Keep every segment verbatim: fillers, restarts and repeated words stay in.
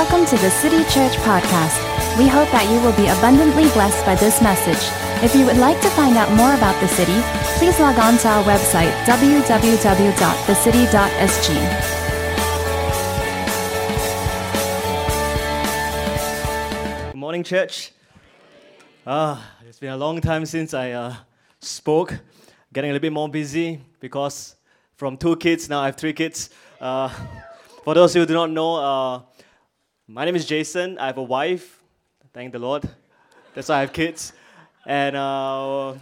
Welcome to the City Church Podcast. We hope that you will be abundantly blessed by this message. If you would like to find out more about the city, please log on to our website, w w w dot the city dot s g. Good morning, church. Ah, it's been a long time since I uh, spoke. Getting a little bit more busy because from two kids, now I have three kids. Uh, for those who do not know, uh, my name is Jason. I have a wife. Thank the Lord. That's why I have kids. And uh,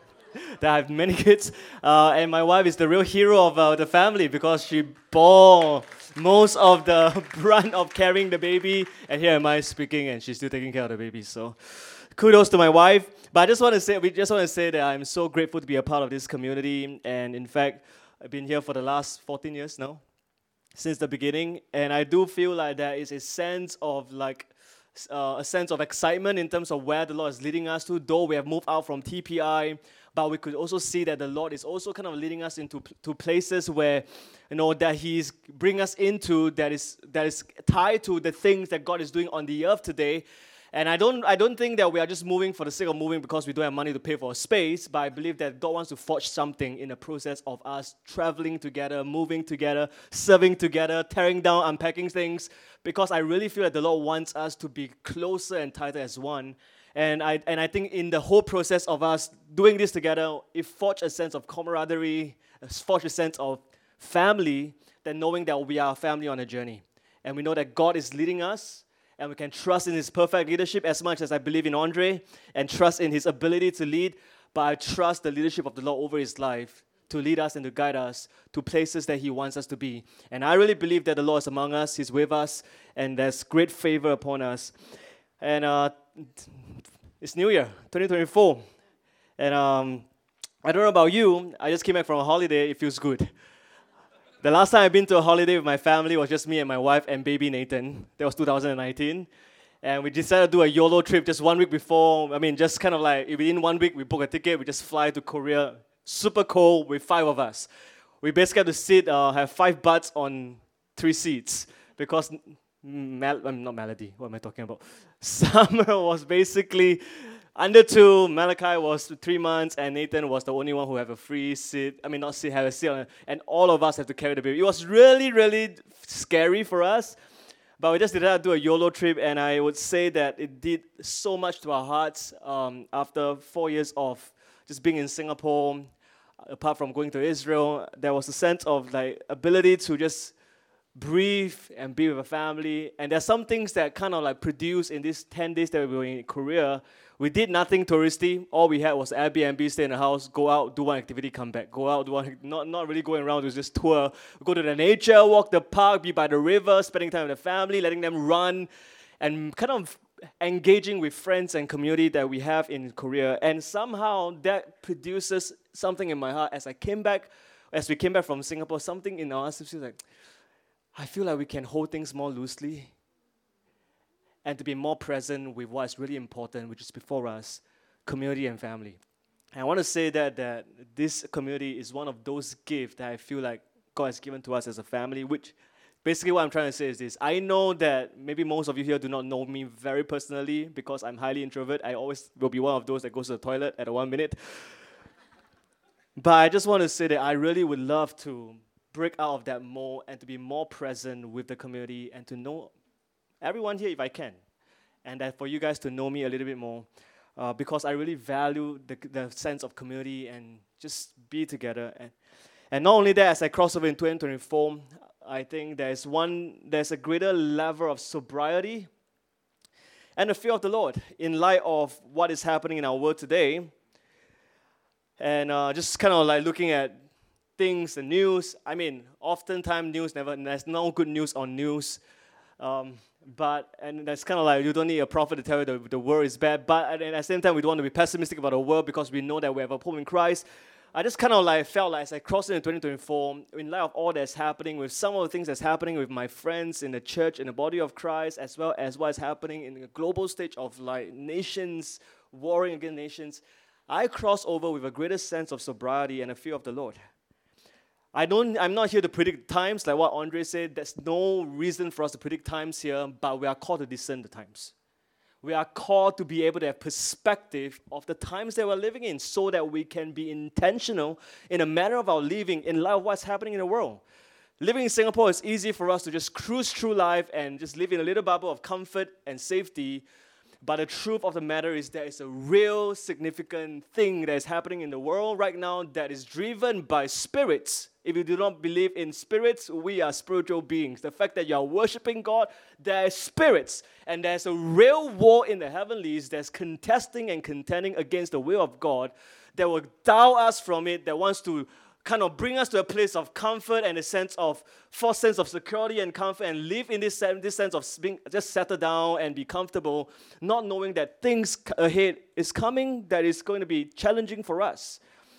I have many kids. Uh, and my wife is the real hero of uh, the family because she bore most of the brunt of carrying the baby. And here am I speaking, and she's still taking care of the baby. So kudos to my wife. But I just want to say, we just want to say that I'm so grateful to be a part of this community. And in fact, I've been here for the last fourteen years now, since the beginning. And I do feel like there is a sense of like, uh, a sense of excitement in terms of where the Lord is leading us to. Though we have moved out from T P I, but we could also see that the Lord is also kind of leading us into to places where, you know, that He's bringing us into that is that is tied to the things that God is doing on the earth today. And I don't I don't think that we are just moving for the sake of moving because we don't have money to pay for a space, but I believe that God wants to forge something in the process of us traveling together, moving together, serving together, tearing down, unpacking things, because I really feel that the Lord wants us to be closer and tighter as one. And I and I think in the whole process of us doing this together, it forged a sense of camaraderie, it forged a sense of family, that knowing that we are a family on a journey. And we know that God is leading us, and we can trust in His perfect leadership as much as I believe in Andre and trust in his ability to lead, but I trust the leadership of the Lord over his life to lead us and to guide us to places that He wants us to be. And I really believe that the Lord is among us, He's with us, and there's great favor upon us. And uh, it's New Year, twenty twenty-four. And um, I don't know about you, I just came back from a holiday, it feels good. The last time I've been to a holiday with my family was just me and my wife and baby Nathan. That was two thousand nineteen. And we decided to do a YOLO trip just one week before. I mean, just kind of like, within one week, we book a ticket, we just fly to Korea. Super cold with five of us. We basically had to sit, uh, have five butts on three seats. Because, Mel- I'm not Melody, what am I talking about? Summer was basically under two, Malachi was three months, and Nathan was the only one who had a free seat. I mean, not seat, have a seat on it. And all of us had to carry the baby. It was really, really scary for us. But we just decided to do a YOLO trip, and I would say that it did so much to our hearts um, after four years of just being in Singapore. Apart from going to Israel, there was a sense of like ability to just breathe and be with a family. And there's some things that kind of like produced in these ten days that we were in Korea. We did nothing touristy. All we had was Airbnb, stay in the house, go out, do one activity, come back. Go out, do one, not, not really going around, it was just tour. Go to the nature, walk the park, be by the river, spending time with the family, letting them run, and kind of engaging with friends and community that we have in Korea. And somehow that produces something in my heart. As I came back, as we came back from Singapore, something in our hearts was like, I feel like we can hold things more loosely and to be more present with what is really important, which is before us, community and family. And I want to say that that this community is one of those gifts that I feel like God has given to us as a family, which basically what I'm trying to say is this. I know that maybe most of you here do not know me very personally because I'm highly introvert. I always will be one of those that goes to the toilet at a one minute. But I just want to say that I really would love to break out of that mold and to be more present with the community and to know everyone here if I can. And that for you guys to know me a little bit more uh, because I really value the, the sense of community and just be together. And, and not only that, as I cross over in twenty twenty-four, I think there's one, there's a greater level of sobriety and the fear of the Lord in light of what is happening in our world today. And uh, just kind of like looking at things, the news. I mean, oftentimes news never, there's no good news on news. Um, but, and that's kind of like, you don't need a prophet to tell you the, the world is bad. But at, at the same time, we don't want to be pessimistic about the world because we know that we have a hope in Christ. I just kind of like felt like as I crossed into twenty twenty-four, in light of all that's happening, with some of the things that's happening with my friends in the church, in the body of Christ, as well as what is happening in the global stage of like nations, warring against nations, I crossed over with a greater sense of sobriety and a fear of the Lord. I don't, I'm not here to predict times, like what Andre said. There's no reason for us to predict times here, but we are called to discern the times. We are called to be able to have perspective of the times that we're living in so that we can be intentional in a manner of our living in light of what's happening in the world. Living in Singapore is easy for us to just cruise through life and just live in a little bubble of comfort and safety. But the truth of the matter is there is a real significant thing that is happening in the world right now that is driven by spirits. If you do not believe in spirits, we are spiritual beings. The fact that you are worshiping God, there are spirits. And there's a real war in the heavenlies that's contesting and contending against the will of God that will dial us from it, that wants to kind of bring us to a place of comfort and a sense of, false sense of security and comfort and live in this, this sense of being just settle down and be comfortable, not knowing that things ahead is coming that is going to be challenging for us.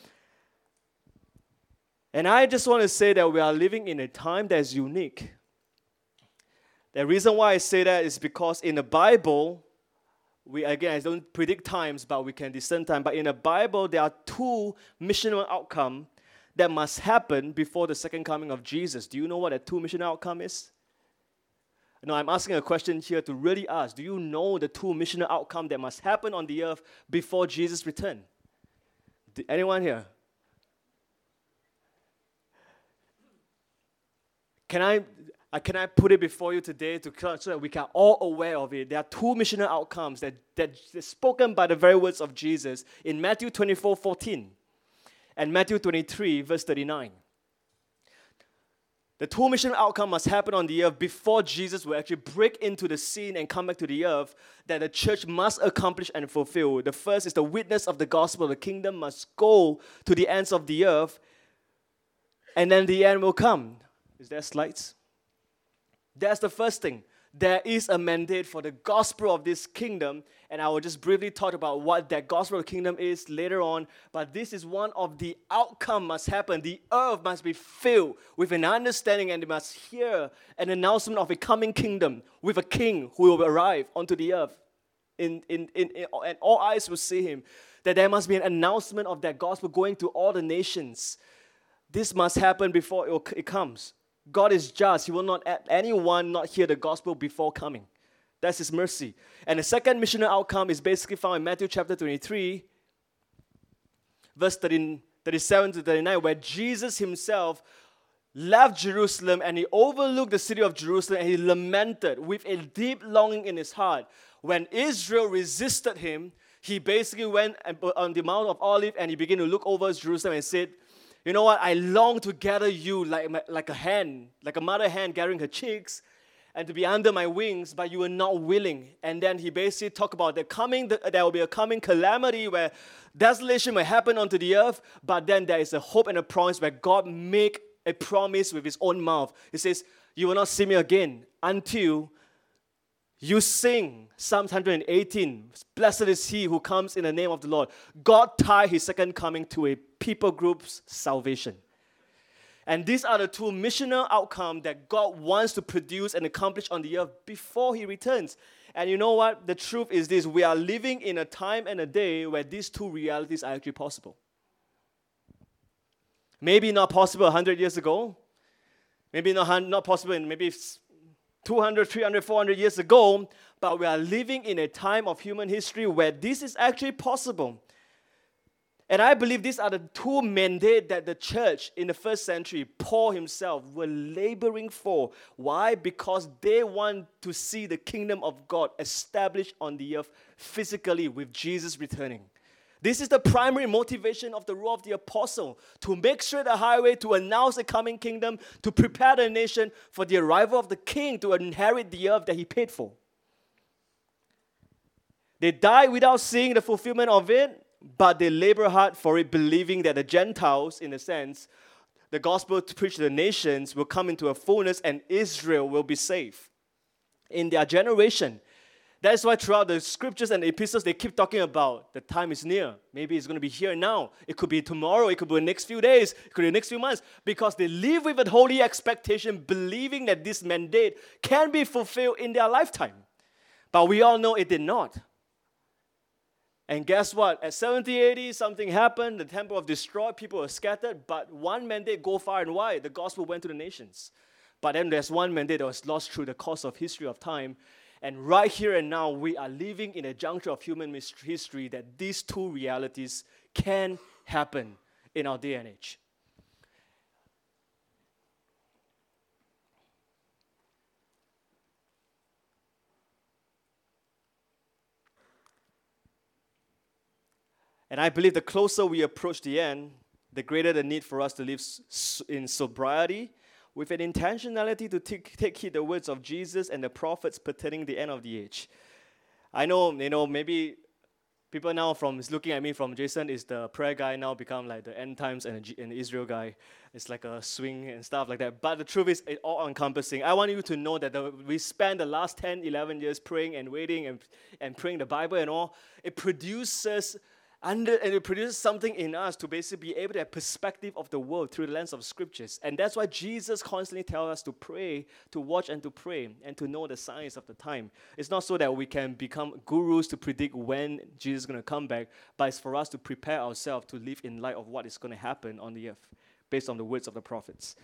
And I just want to say that we are living in a time that is unique. The reason why I say that is because in the Bible, we again, I don't predict times, but we can discern time. But in the Bible, there are two missional outcomes that must happen before the second coming of Jesus. Do you know what that two missional outcome is? No, I'm asking a question here to really ask. Do you know the two missional outcome that must happen on the earth before Jesus' return? Did anyone here? Can I, uh, can I put it before you today to so that we can all aware of it? There are two missional outcomes that that is spoken by the very words of Jesus in Matthew twenty-four fourteen. And Matthew twenty-three, verse thirty-nine. The two mission outcome must happen on the earth before Jesus will actually break into the scene and come back to the earth that the church must accomplish and fulfill. The first is the witness of the gospel. The kingdom must go to the ends of the earth, and then the end will come. Is there slides? That's the first thing. There is a mandate for the gospel of this kingdom, and I will just briefly talk about what that gospel of the kingdom is later on, but this is one of the outcomes must happen. The earth must be filled with an understanding, and they must hear an announcement of a coming kingdom with a king who will arrive onto the earth, in, in, in, in, and all eyes will see him. That there must be an announcement of that gospel going to all the nations. This must happen before it, it comes. God is just. He will not let anyone not hear the gospel before coming. That's His mercy. And the second missional outcome is basically found in Matthew chapter twenty-three, verse thirty-seven to thirty-nine, where Jesus Himself left Jerusalem and He overlooked the city of Jerusalem and He lamented with a deep longing in His heart. When Israel resisted Him, He basically went on the Mount of Olives and He began to look over Jerusalem and said, you know what, I long to gather you like, like a hen, like a mother hen gathering her chicks, and to be under my wings, but you were not willing. And then He basically talked about the coming, the, there will be a coming calamity where desolation will happen onto the earth, but then there is a hope and a promise where God make a promise with His own mouth. He says, you will not see me again until you sing Psalm one eighteen. Blessed is he who comes in the name of the Lord. God tied His second coming to a people group's salvation. And these are the two missional outcomes that God wants to produce and accomplish on the earth before He returns. And you know what? The truth is this. We are living in a time and a day where these two realities are actually possible. Maybe not possible one hundred years ago. Maybe not, not possible in maybe two hundred, three hundred, four hundred years ago. But we are living in a time of human history where this is actually possible. And I believe these are the two mandates that the church in the first century, Paul himself, were laboring for. Why? Because they want to see the kingdom of God established on the earth physically with Jesus returning. This is the primary motivation of the role of the apostle, to make straight the highway, to announce the coming kingdom, to prepare the nation for the arrival of the king to inherit the earth that he paid for. They died without seeing the fulfillment of it, but they labor hard for it, believing that the Gentiles, in a sense, the gospel to preach to the nations will come into a fullness and Israel will be saved in their generation. That's why throughout the scriptures and the epistles, they keep talking about the time is near. Maybe it's going to be here now. It could be tomorrow. It could be the next few days. It could be the next few months. Because they live with a holy expectation, believing that this mandate can be fulfilled in their lifetime. But we all know it did not. And guess what? At seventy A D, something happened. The temple was destroyed. People were scattered. But one mandate, go far and wide. The gospel went to the nations. But then there's one mandate that was lost through the course of history of time. And right here and now, we are living in a juncture of human history that these two realities can happen in our day and age. And I believe the closer we approach the end, the greater the need for us to live in sobriety with an intentionality to take, take heed the words of Jesus and the prophets pertaining the end of the age. I know, you know, maybe people now from looking at me from Jason is the prayer guy now become like the end times and an Israel guy. It's like a swing and stuff like that. But the truth is, it's all encompassing. I want you to know that the, we spent the last ten, eleven years praying and waiting and, and praying the Bible and all. It produces Under, and it produces something in us to basically be able to have perspective of the world through the lens of scriptures. And that's why Jesus constantly tells us to pray, to watch and to pray, and to know the signs of the time. It's not so that we can become gurus to predict when Jesus is going to come back, but it's for us to prepare ourselves to live in light of what is going to happen on the earth, based on the words of the prophets.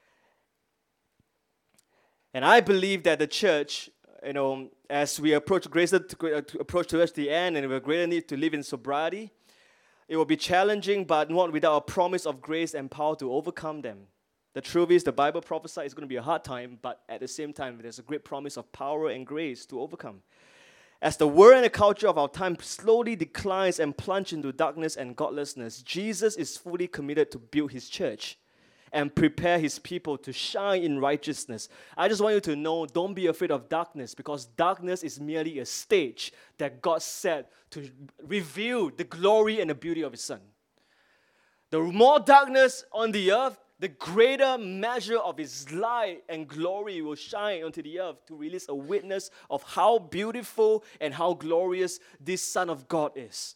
And I believe that the church, you know, as we approach greater to approach towards the end, and we have greater need to live in sobriety, it will be challenging, but not without a promise of grace and power to overcome them. The truth is, the Bible prophesies it's going to be a hard time, but at the same time, there's a great promise of power and grace to overcome. As the world and the culture of our time slowly declines and plunges into darkness and godlessness, Jesus is fully committed to build his church and prepare his people to shine in righteousness. I just want you to know, don't be afraid of darkness, because darkness is merely a stage that God set to reveal the glory and the beauty of his Son. The more darkness on the earth, the greater measure of his light and glory will shine onto the earth to release a witness of how beautiful and how glorious this Son of God is.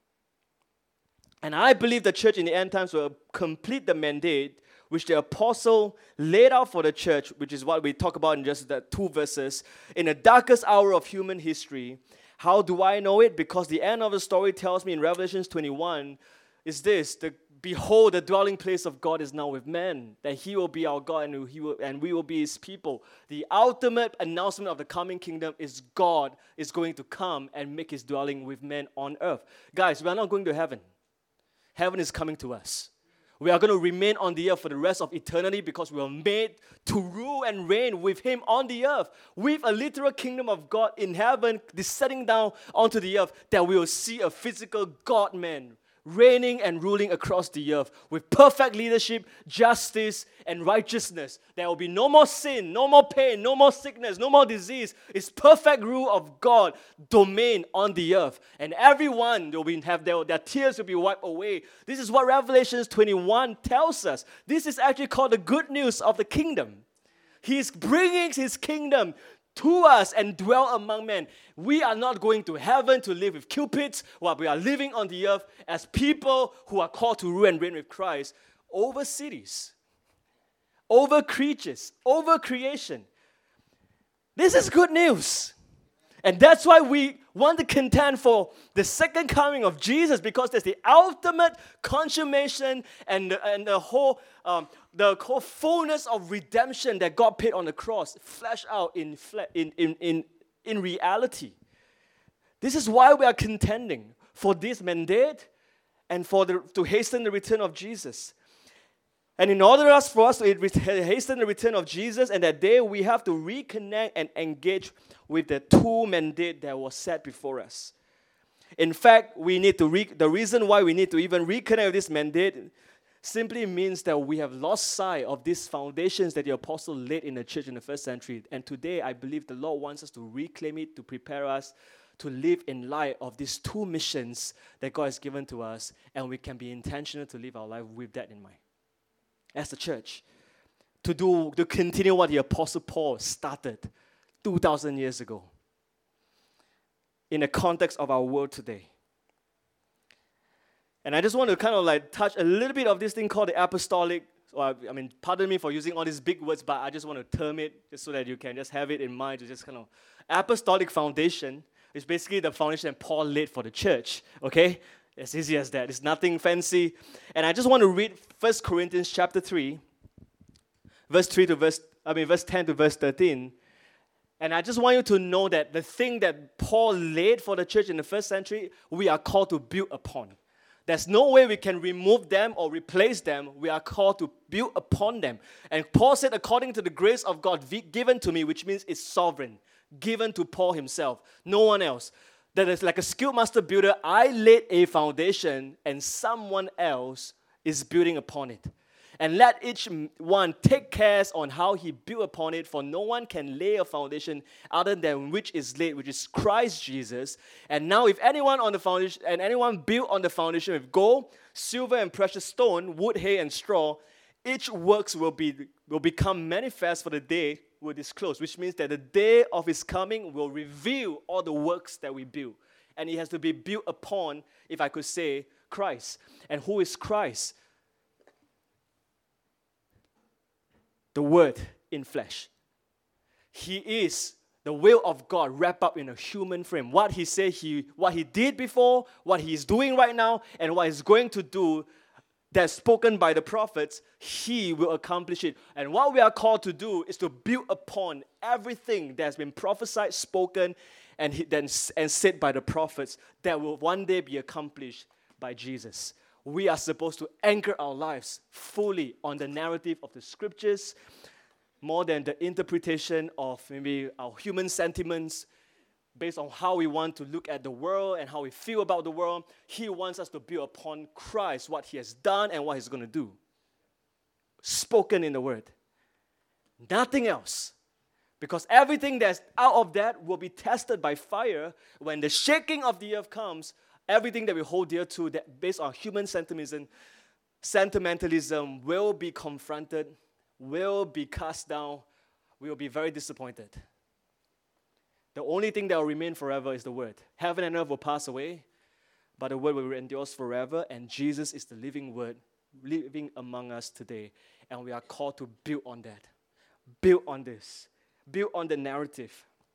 And I believe the church in the end times will complete the mandate which the apostle laid out for the church, which is what we talk about in just the two verses. In the darkest hour of human history, how do I know it? Because the end of the story tells me in Revelation twenty-one is this: the, behold, the dwelling place of God is now with men, that he will be our God and, he will, and we will be his people. The ultimate announcement of the coming kingdom is God is going to come and make his dwelling with men on earth. Guys, we are not going to heaven. Heaven is coming to us. We are going to remain on the earth for the rest of eternity because we were made to rule and reign with him on the earth, with a literal kingdom of God in heaven descending down onto the earth, that we will see a physical God-man reigning and ruling across the earth with perfect leadership, justice, and righteousness. There will be no more sin, no more pain, no more sickness, no more disease. It's perfect rule of God, domain on the earth. And everyone will be, have their, their tears will be wiped away. This is what Revelation twenty-one tells us. This is actually called the good news of the kingdom. He's bringing his kingdom to us and dwell among men. We are not going to heaven to live with cupids, while we are living on the earth as people who are called to rule and reign with Christ over cities, over creatures, over creation. This is good news. And that's why we want to contend for the second coming of Jesus, because there's the ultimate consummation and the, and the whole um, the whole fullness of redemption that God paid on the cross, fleshed out in, in, in, in, in reality. This is why we are contending for this mandate and for the, to hasten the return of Jesus. And in order for us to hasten the return of Jesus and that day, we have to reconnect and engage with the two mandate that was set before us. In fact, we need to re- the reason why we need to even reconnect with this mandate simply means that we have lost sight of these foundations that the apostle laid in the church in the first century. And today, I believe the Lord wants us to reclaim it, to prepare us to live in light of these two missions that God has given to us, and we can be intentional to live our life with that in mind. As the church, to do to continue what the Apostle Paul started two thousand years ago in the context of our world today. And I just want to kind of like touch a little bit of this thing called the apostolic, or I mean, pardon me for using all these big words, but I just want to term it just so that you can just have it in mind to just kind of apostolic foundation. It's basically the foundation that Paul laid for the church, okay? As easy as that. It's nothing fancy. And I just want to read First Corinthians chapter three, verse three to verse, I mean, verse ten to verse thirteen. And I just want you to know that the thing that Paul laid for the church in the first century, we are called to build upon. There's no way we can remove them or replace them. We are called to build upon them. And Paul said, according to the grace of God given to me, which means it's sovereign, given to Paul himself, no one else. That is like a skilled master builder, I laid a foundation and someone else is building upon it. And let each one take care on how he built upon it, for no one can lay a foundation other than which is laid, which is Christ Jesus. And now if anyone on the foundation, and anyone built on the foundation with gold, silver and precious stone, wood, hay, and straw, each works will be will become manifest, for the day will disclose, which means that the day of his coming will reveal all the works that we build. And it has to be built upon, if I could say, Christ. And who is Christ? The Word in flesh. He is the will of God wrapped up in a human frame. What he said, he, what he did before, what he is doing right now, and what he's going to do that's spoken by the prophets, he will accomplish it. And what we are called to do is to build upon everything that's been prophesied, spoken, and he, then and said by the prophets that will one day be accomplished by Jesus. We are supposed to anchor our lives fully on the narrative of the scriptures, more than the interpretation of maybe our human sentiments based on how we want to look at the world and how we feel about the world. He wants us to build upon Christ, what he has done and what he's going to do. Spoken in the word. Nothing else. Because everything that's out of that will be tested by fire when the shaking of the earth comes. Everything that we hold dear to, that based on human sentimentalism, sentimentalism will be confronted, will be cast down, we will be very disappointed. The only thing that will remain forever is the Word. Heaven and earth will pass away, but the Word will endure forever, and Jesus is the living Word living among us today. And we are called to build on that. Build on this. Build on the narrative.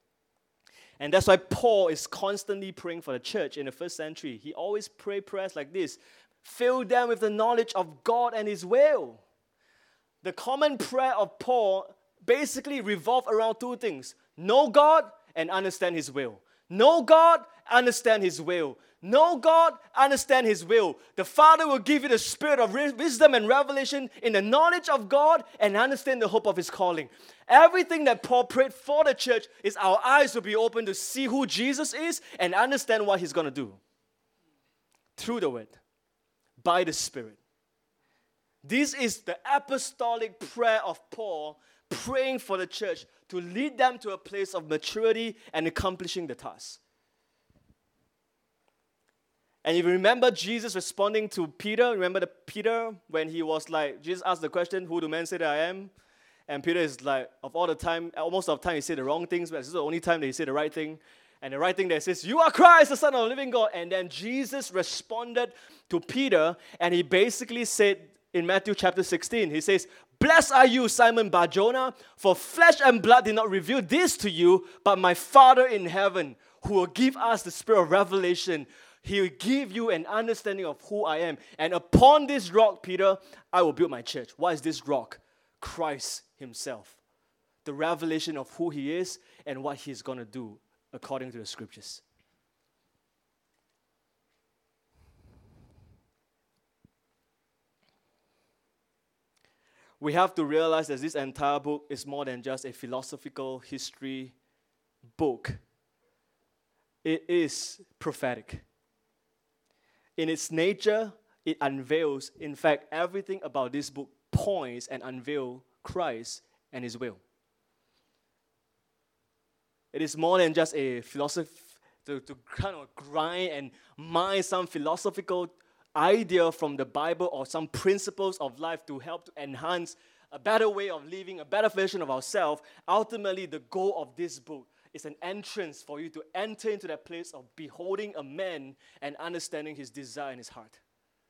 And that's why Paul is constantly praying for the church in the first century. He always prayed prayers like this. Fill them with the knowledge of God and his will. The common prayer of Paul basically revolved around two things. Know God and understand his will. Know God, understand his will. Know God, understand his will. The Father will give you the spirit of wisdom and revelation in the knowledge of God and understand the hope of his calling. Everything that Paul prayed for the church is our eyes will be open to see who Jesus is and understand what he's going to do. Through the word. By the Spirit. This is the apostolic prayer of Paul, praying for the church to lead them to a place of maturity and accomplishing the task. And if you remember Jesus responding to Peter, remember the Peter when he was like, Jesus asked the question, who do men say that I am? And Peter is like, of all the time, almost of the time he said the wrong things, but this is the only time that he said the right thing. And the right thing that says, you are Christ, the Son of the living God. And then Jesus responded to Peter, and he basically said in Matthew chapter sixteen, he says, blessed are you, Simon Bar-Jonah, for flesh and blood did not reveal this to you, but my Father in heaven, who will give us the spirit of revelation. He will give you an understanding of who I am. And upon this rock, Peter, I will build my church. What is this rock? Christ himself. The revelation of who he is and what he's going to do according to the scriptures. We have to realize that this entire book is more than just a philosophical history book. It is prophetic. In its nature, it unveils, in fact, everything about this book points and unveils Christ and his will. It is more than just a philosophy to, to kind of grind and mine some philosophical idea from the Bible or some principles of life to help to enhance a better way of living, a better version of ourselves. Ultimately, the goal of this book is an entrance for you to enter into that place of beholding a man and understanding his desire in his heart.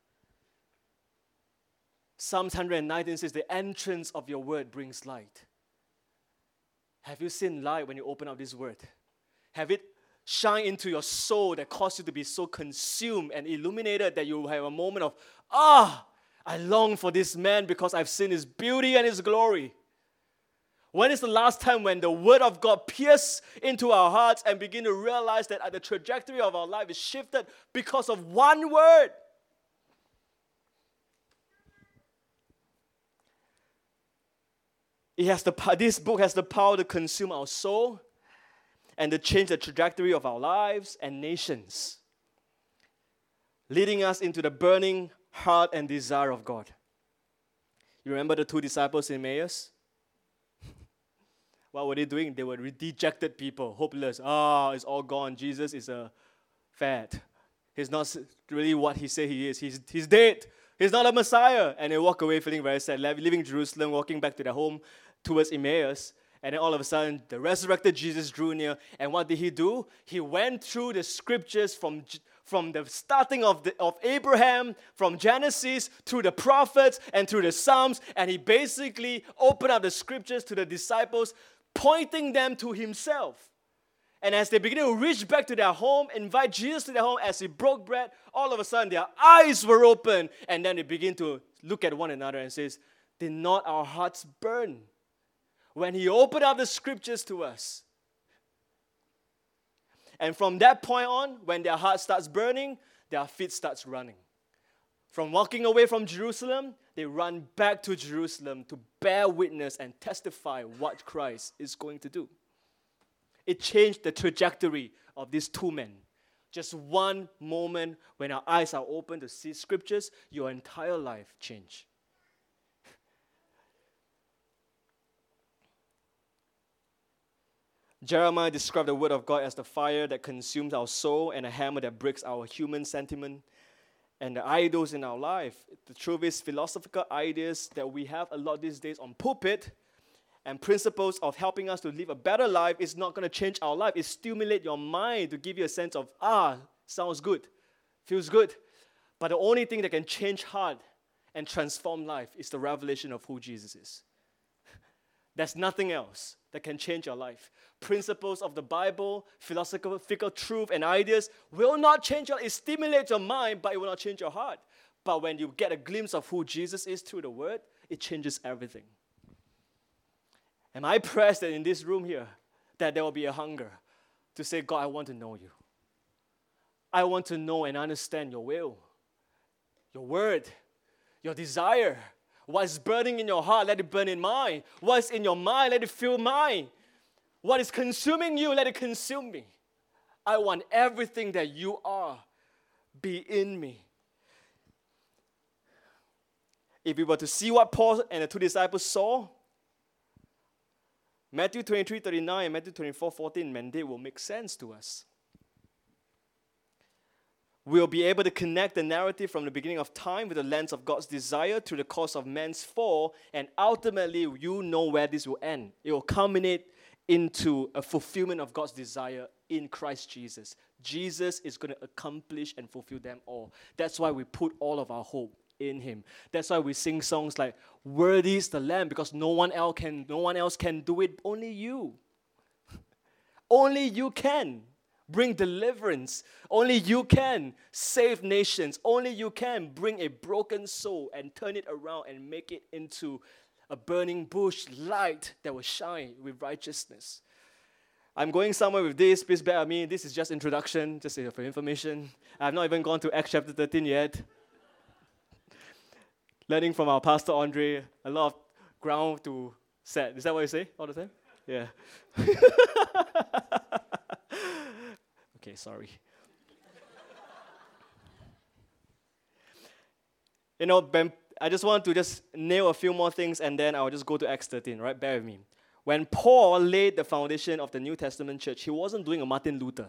Psalms one nineteen says, the entrance of your word brings light. Have you seen light when you open up this word? Have it shine into your soul that cause you to be so consumed and illuminated that you have a moment of, ah, I long for this man because I've seen his beauty and his glory. When is the last time when the word of God pierced into our hearts and begin to realize that the trajectory of our life is shifted because of one word? It has the, this book has the power to consume our soul and to change the trajectory of our lives and nations, leading us into the burning heart and desire of God. You remember the two disciples in Emmaus? What were they doing? They were dejected people, hopeless. Ah, oh, it's all gone. Jesus is a fad. He's not really what he said he is. He's, he's dead. He's not a Messiah. And they walk away feeling very sad, leaving Jerusalem, walking back to their home towards Emmaus. And then all of a sudden, the resurrected Jesus drew near. And what did he do? He went through the scriptures from, from the starting of, the, of Abraham, from Genesis, through the prophets, and through the Psalms. And he basically opened up the scriptures to the disciples, pointing them to himself. And as they begin to reach back to their home, invite Jesus to their home, as he broke bread, all of a sudden their eyes were open. And then they begin to look at one another and says, did not our hearts burn when he opened up the scriptures to us? And from that point on, when their heart starts burning, their feet starts running. From walking away from Jerusalem, they run back to Jerusalem to bear witness and testify what Christ is going to do. It changed the trajectory of these two men. Just one moment when our eyes are open to see scriptures, your entire life changed. Jeremiah described the word of God as the fire that consumes our soul and a hammer that breaks our human sentiment and the idols in our life. The truth is, philosophical ideas that we have a lot these days on pulpit and principles of helping us to live a better life is not going to change our life. It stimulates your mind to give you a sense of, ah, sounds good, feels good. But the only thing that can change heart and transform life is the revelation of who Jesus is. There's nothing else that can change your life. Principles of the Bible, philosophical truth and ideas will not change your life. It stimulates your mind, but it will not change your heart. But when you get a glimpse of who Jesus is through the Word, it changes everything. Am I pressed that in this room here, that there will be a hunger to say, God, I want to know you. I want to know and understand your will, your word, your desire. What's burning in your heart, let it burn in mine. What's in your mind, let it fill mine. What is consuming you, let it consume me. I want everything that you are be in me. If we were to see what Paul and the two disciples saw, Matthew twenty-three thirty-nine and Matthew twenty-four fourteen mandate will make sense to us. We'll be able to connect the narrative from the beginning of time with the lens of God's desire to the cause of man's fall, and ultimately you know where this will end. It will culminate into a fulfillment of God's desire in Christ Jesus. Jesus is going to accomplish and fulfill them all. That's why we put all of our hope in Him. That's why we sing songs like, "Worthy is the Lamb," because no one else can, no one else can do it, only you. Only you can bring deliverance. Only you can save nations. Only you can bring a broken soul and turn it around and make it into a burning bush light that will shine with righteousness. I'm going somewhere with this. Please bear with me. This is just introduction, just for information. I've not even gone to Acts chapter thirteen yet. Learning from our pastor Andre, a lot of ground to set. Is that what you say all the time? Yeah. Okay, sorry. You know, Ben, I just want to just nail a few more things and then I'll just go to Acts thirteen, right? Bear with me. When Paul laid the foundation of the New Testament church, he wasn't doing a Martin Luther.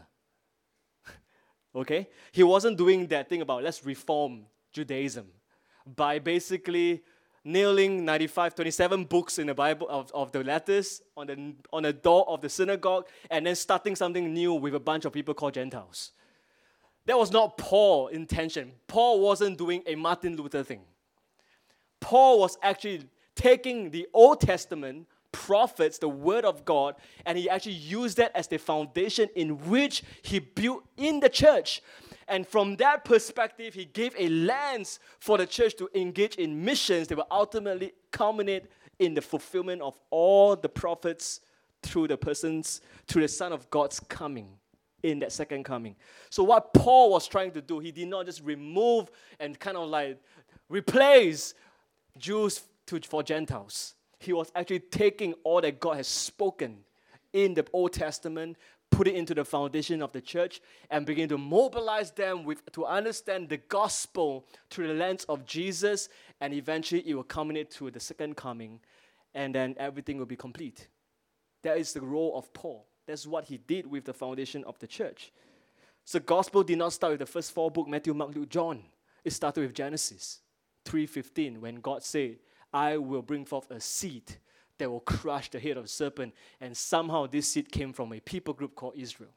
Okay? He wasn't doing that thing about let's reform Judaism by basically nailing ninety-five, twenty-seven books in the Bible of, of the letters on the on the door of the synagogue and then starting something new with a bunch of people called Gentiles. That was not Paul's intention. Paul wasn't doing a Martin Luther thing. Paul was actually taking the Old Testament, prophets, the word of God, and he actually used that as the foundation in which he built in the church. And from that perspective, he gave a lens for the church to engage in missions that will ultimately culminate in the fulfillment of all the prophets through the persons, through the Son of God's coming, in that second coming. So what Paul was trying to do, he did not just remove and kind of like replace Jews to, for Gentiles. He was actually taking all that God has spoken in the Old Testament, put it into the foundation of the church, and begin to mobilize them with to understand the gospel through the lens of Jesus, and eventually it will culminate to the second coming, and then everything will be complete. That is the role of Paul. That's what he did with the foundation of the church. So the gospel did not start with the first four books, Matthew, Mark, Luke, John. It started with Genesis three fifteen, when God said, I will bring forth a seed that will crush the head of the serpent. And somehow this seed came from a people group called Israel.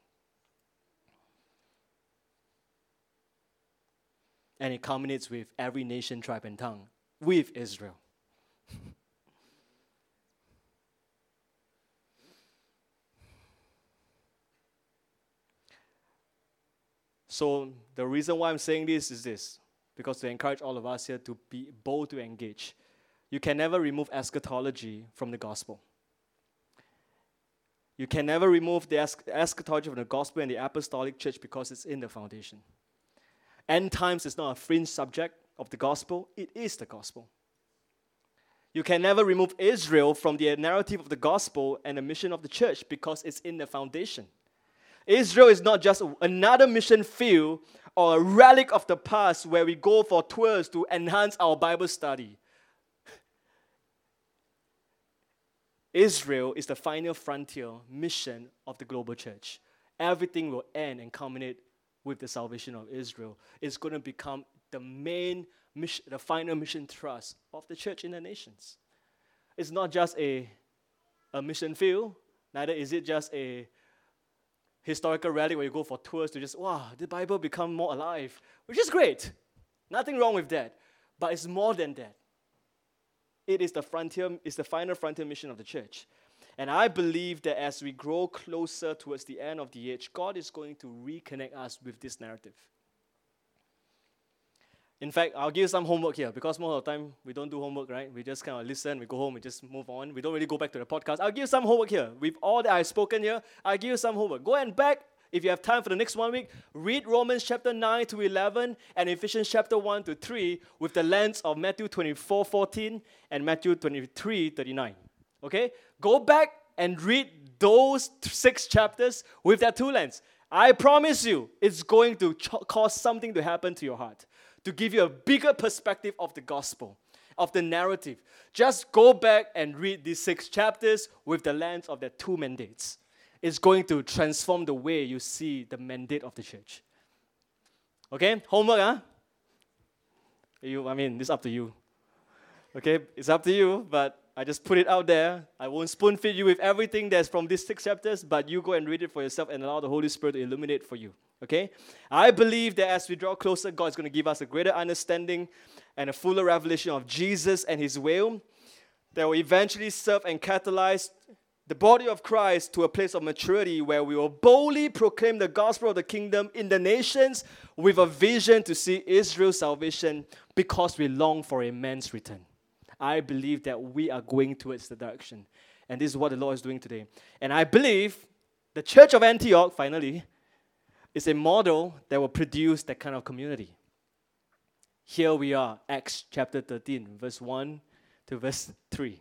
And it culminates with every nation, tribe, and tongue, with Israel. So the reason why I'm saying this is this, because to encourage all of us here to be bold to engage. You can never remove eschatology from the gospel. You can never remove the es- eschatology from the gospel and the apostolic church because it's in the foundation. End times is not a fringe subject of the gospel. It is the gospel. You can never remove Israel from the narrative of the gospel and the mission of the church because it's in the foundation. Israel is not just another mission field or a relic of the past where we go for tours to enhance our Bible study. Israel is the final frontier mission of the global church. Everything will end and culminate with the salvation of Israel. It's going to become the main mission, the final mission thrust of the church in the nations. It's not just a, a mission field, neither is it just a historical relic where you go for tours to just, wow, the Bible become more alive, which is great. Nothing wrong with that. But it's more than that. It is the frontier, it's the final frontier mission of the church. And I believe that as we grow closer towards the end of the age, God is going to reconnect us with this narrative. In fact, I'll give you some homework here, because most of the time we don't do homework, right? We just kind of listen, we go home, we just move on. We don't really go back to the podcast. I'll give you some homework here. With all that I've spoken here, I'll give you some homework. Go and back, if you have time for the next one week, read Romans chapter nine to eleven and Ephesians chapter one to three with the lens of Matthew twenty-four fourteen and Matthew twenty-three thirty-nine. Okay? Go back and read those six chapters with that two lens. I promise you, it's going to ch- cause something to happen to your heart, to give you a bigger perspective of the gospel, of the narrative. Just go back and read these six chapters with the lens of the two mandates. It's going to transform the way you see the mandate of the church. Okay? Homework, huh? You, I mean, it's up to you. Okay? It's up to you, but I just put it out there. I won't spoon feed you with everything that's from these six chapters, but you go and read it for yourself and allow the Holy Spirit to illuminate for you. Okay? I believe that as we draw closer, God is going to give us a greater understanding and a fuller revelation of Jesus and His will that will eventually serve and catalyze the body of Christ to a place of maturity where we will boldly proclaim the gospel of the kingdom in the nations with a vision to see Israel's salvation because we long for a man's return. I believe that we are going towards the direction. And this is what the Lord is doing today. And I believe the Church of Antioch, finally, is a model that will produce that kind of community. Here we are, Acts chapter thirteen, verse one to verse three.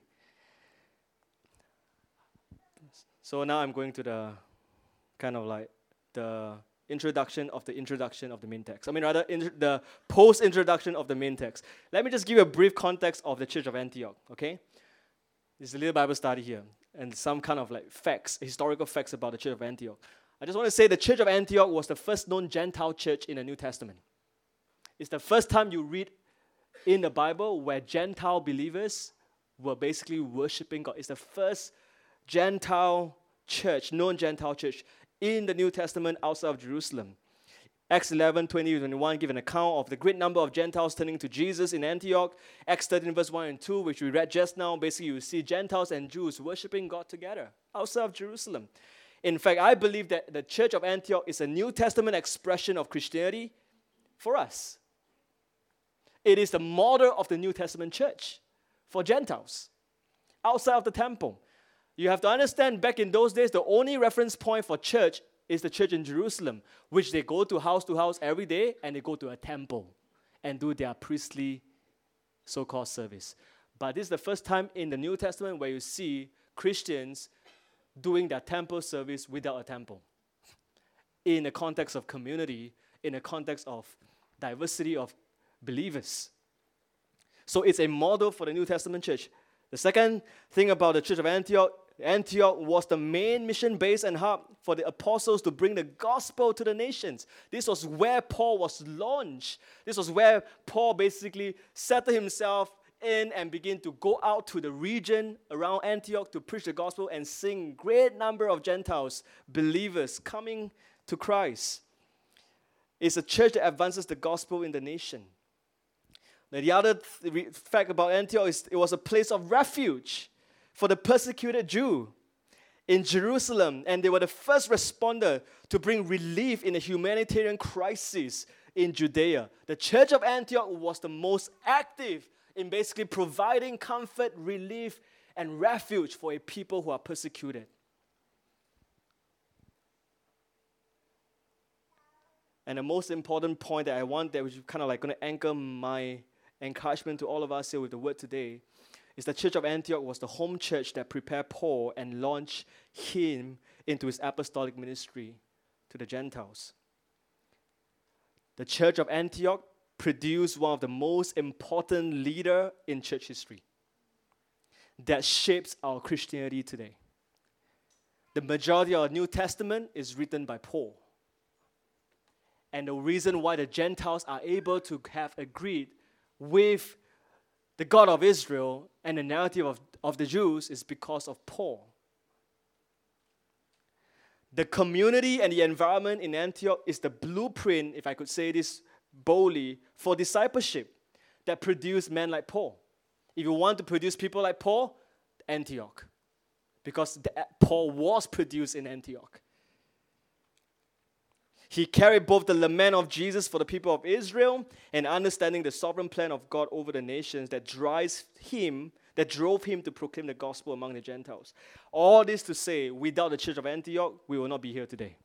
So now I'm going to the kind of like the introduction of the introduction of the main text. I mean, rather, in, the post-introduction of the main text. Let me just give you a brief context of the Church of Antioch, okay? There's a little Bible study here and some kind of like facts, historical facts about the Church of Antioch. I just want to say the Church of Antioch was the first known Gentile church in the New Testament. It's the first time you read in the Bible where Gentile believers were basically worshiping God. It's the first Gentile church, known Gentile church in the New Testament outside of Jerusalem. Acts eleven, twenty to twenty-one give an account of the great number of Gentiles turning to Jesus in Antioch. Acts thirteen, verse one and two, which we read just now, basically you see Gentiles and Jews worshiping God together outside of Jerusalem. In fact, I believe that the Church of Antioch is a New Testament expression of Christianity for us. It is the model of the New Testament church for Gentiles outside of the temple. You have to understand, back in those days, the only reference point for church is the church in Jerusalem, which they go to house to house every day, and they go to a temple and do their priestly so-called service. But this is the first time in the New Testament where you see Christians doing their temple service without a temple. In the context of community, in the context of diversity of believers. So it's a model for the New Testament church. The second thing about the Church of Antioch, Antioch was the main mission base and hub for the apostles to bring the gospel to the nations. This was where Paul was launched. This was where Paul basically settled himself in and began to go out to the region around Antioch to preach the gospel and sing great number of Gentiles, believers coming to Christ. It's a church that advances the gospel in the nation. Now, the other th- fact about Antioch is it was a place of refuge for the persecuted Jew in Jerusalem, and they were the first responder to bring relief in a humanitarian crisis in Judea. The Church of Antioch was the most active in basically providing comfort, relief, and refuge for a people who are persecuted. And the most important point that I want, that which is kind of like going to anchor my encouragement to all of us here with the word today, is the Church of Antioch was the home church that prepared Paul and launched him into his apostolic ministry to the Gentiles. The Church of Antioch produced one of the most important leaders in church history that shapes our Christianity today. The majority of the New Testament is written by Paul. And the reason why the Gentiles are able to have agreed with the God of Israel and the narrative of, of the Jews is because of Paul. The community and the environment in Antioch is the blueprint, if I could say this boldly, for discipleship that produced men like Paul. If you want to produce people like Paul, Antioch. Because the, Paul was produced in Antioch. He carried both the lament of Jesus for the people of Israel and understanding the sovereign plan of God over the nations that drives him, that drove him to proclaim the gospel among the Gentiles. All this to say, without the Church of Antioch, we will not be here today.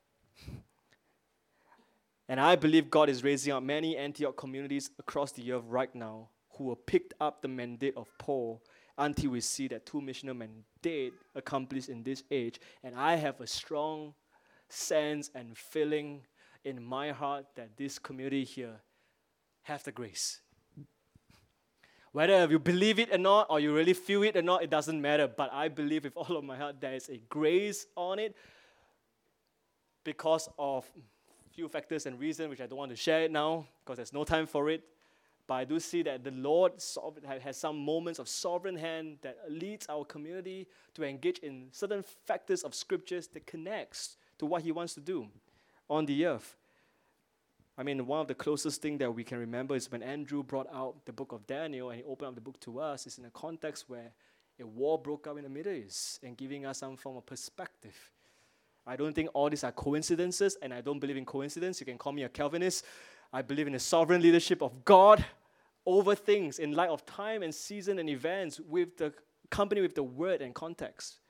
And I believe God is raising up many Antioch communities across the earth right now who will pick up the mandate of Paul until we see that two missional mandate accomplished in this age. And I have a strong sense and feeling in my heart that this community here have the grace. Whether you believe it or not, or you really feel it or not, it doesn't matter. But I believe with all of my heart there is a grace on it because of few factors and reasons which I don't want to share it now because there's no time for it. But I do see that the Lord has some moments of sovereign hand that leads our community to engage in certain factors of scriptures that connects to what he wants to do on the earth. I mean, one of the closest things that we can remember is when Andrew brought out the book of Daniel and he opened up the book to us. It's in a context where a war broke out in the Middle East and giving us some form of perspective. I don't think all these are coincidences, and I don't believe in coincidence. You can call me a Calvinist. I believe in the sovereign leadership of God over things in light of time and season and events with the company with the word and context.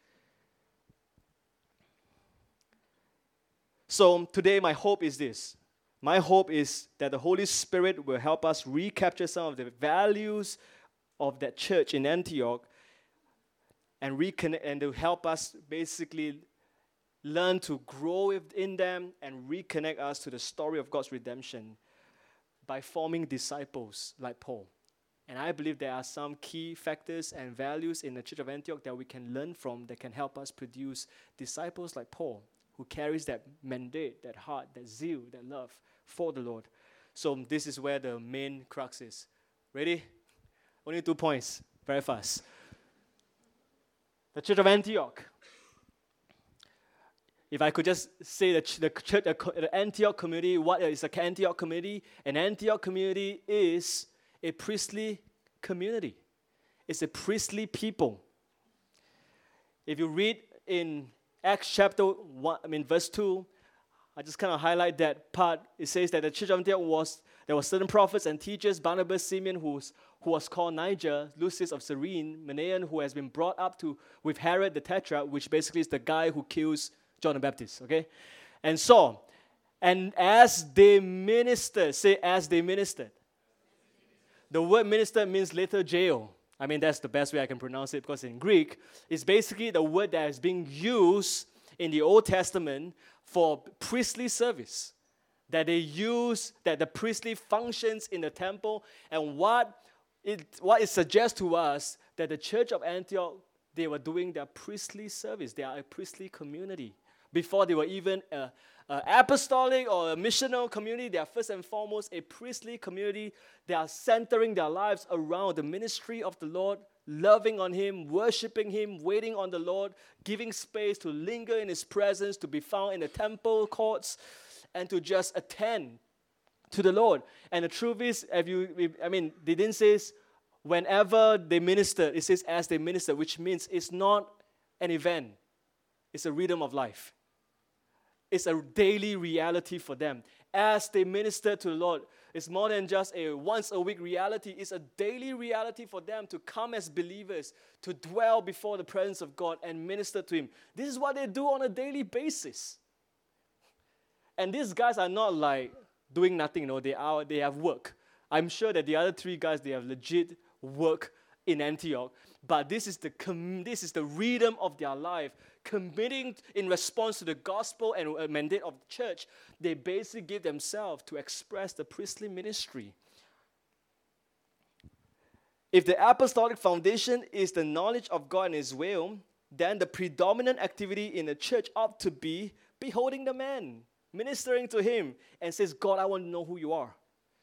So today my hope is this. My hope is that the Holy Spirit will help us recapture some of the values of that church in Antioch and reconnect and to help us basically learn to grow within them and reconnect us to the story of God's redemption by forming disciples like Paul. And I believe there are some key factors and values in the Church of Antioch that we can learn from that can help us produce disciples like Paul, who carries that mandate, that heart, that zeal, that love for the Lord. So this is where the main crux is. Ready? Only two points, very fast. The Church of Antioch. if I could just say the, ch- the church, the, co- the Antioch community, what is the Antioch community? An Antioch community is a priestly community. It's a priestly people. If you read in Acts chapter one, I mean verse two, I just kind of highlight that part. It says that the church of Antioch was, there were certain prophets and teachers, Barnabas, Simeon, who's, who was called Niger, Lucius of Cyrene, Manaen, who has been brought up to with Herod the Tetrarch, which basically is the guy who kills John the Baptist, okay? And Saul. And as they ministered, say as they ministered. The word minister means little jail. I mean, that's the best way I can pronounce it, because in Greek, it's basically the word that is being used in the Old Testament for priestly service. That they use, that the priestly functions in the temple, and what it, what it suggests to us that the church of Antioch, they were doing their priestly service. They are a priestly community. Before they were even an apostolic or a missional community, they are first and foremost a priestly community. They are centering their lives around the ministry of the Lord, loving on Him, worshiping Him, waiting on the Lord, giving space to linger in His presence, to be found in the temple courts, and to just attend to the Lord. And the truth is, if you, I mean, they didn't say whenever they ministered, it says as they ministered, which means it's not an event. It's a rhythm of life. It's a daily reality for them. As they minister to the Lord, it's more than just a once-a-week reality. It's a daily reality for them to come as believers, to dwell before the presence of God and minister to Him. This is what they do on a daily basis. And these guys are not like doing nothing, you know, they are, they have work. I'm sure that the other three guys, they have legit work in Antioch. But this is the com- this is the rhythm of their life, committing in response to the gospel and a mandate of the church. They basically give themselves to express the priestly ministry. If the apostolic foundation is the knowledge of God and His will, then the predominant activity in the church ought to be beholding the man, ministering to him, and says, God, I want to know who you are.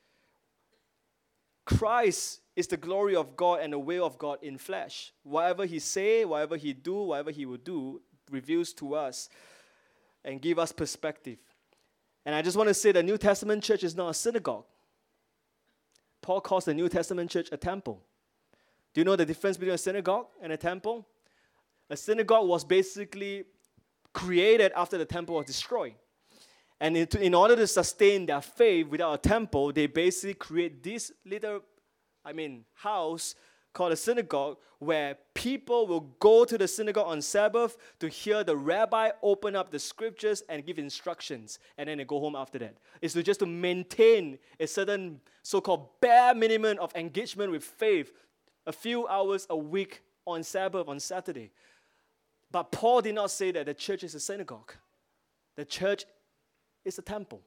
Christ is the glory of God and the will of God in flesh. Whatever He say, whatever He do, whatever He will do, reveals to us and give us perspective. And I just want to say the New Testament church is not a synagogue. Paul calls the New Testament church a temple. Do you know the difference between a synagogue and a temple? A synagogue was basically created after the temple was destroyed. And in order to sustain their faith without a temple, they basically create this little, I mean, house called a synagogue, where people will go to the synagogue on Sabbath to hear the rabbi open up the scriptures and give instructions, and then they go home after that. It's to just to maintain a certain so-called bare minimum of engagement with faith, a few hours a week on Sabbath, on Saturday. But Paul did not say that the church is a synagogue. The church is a temple.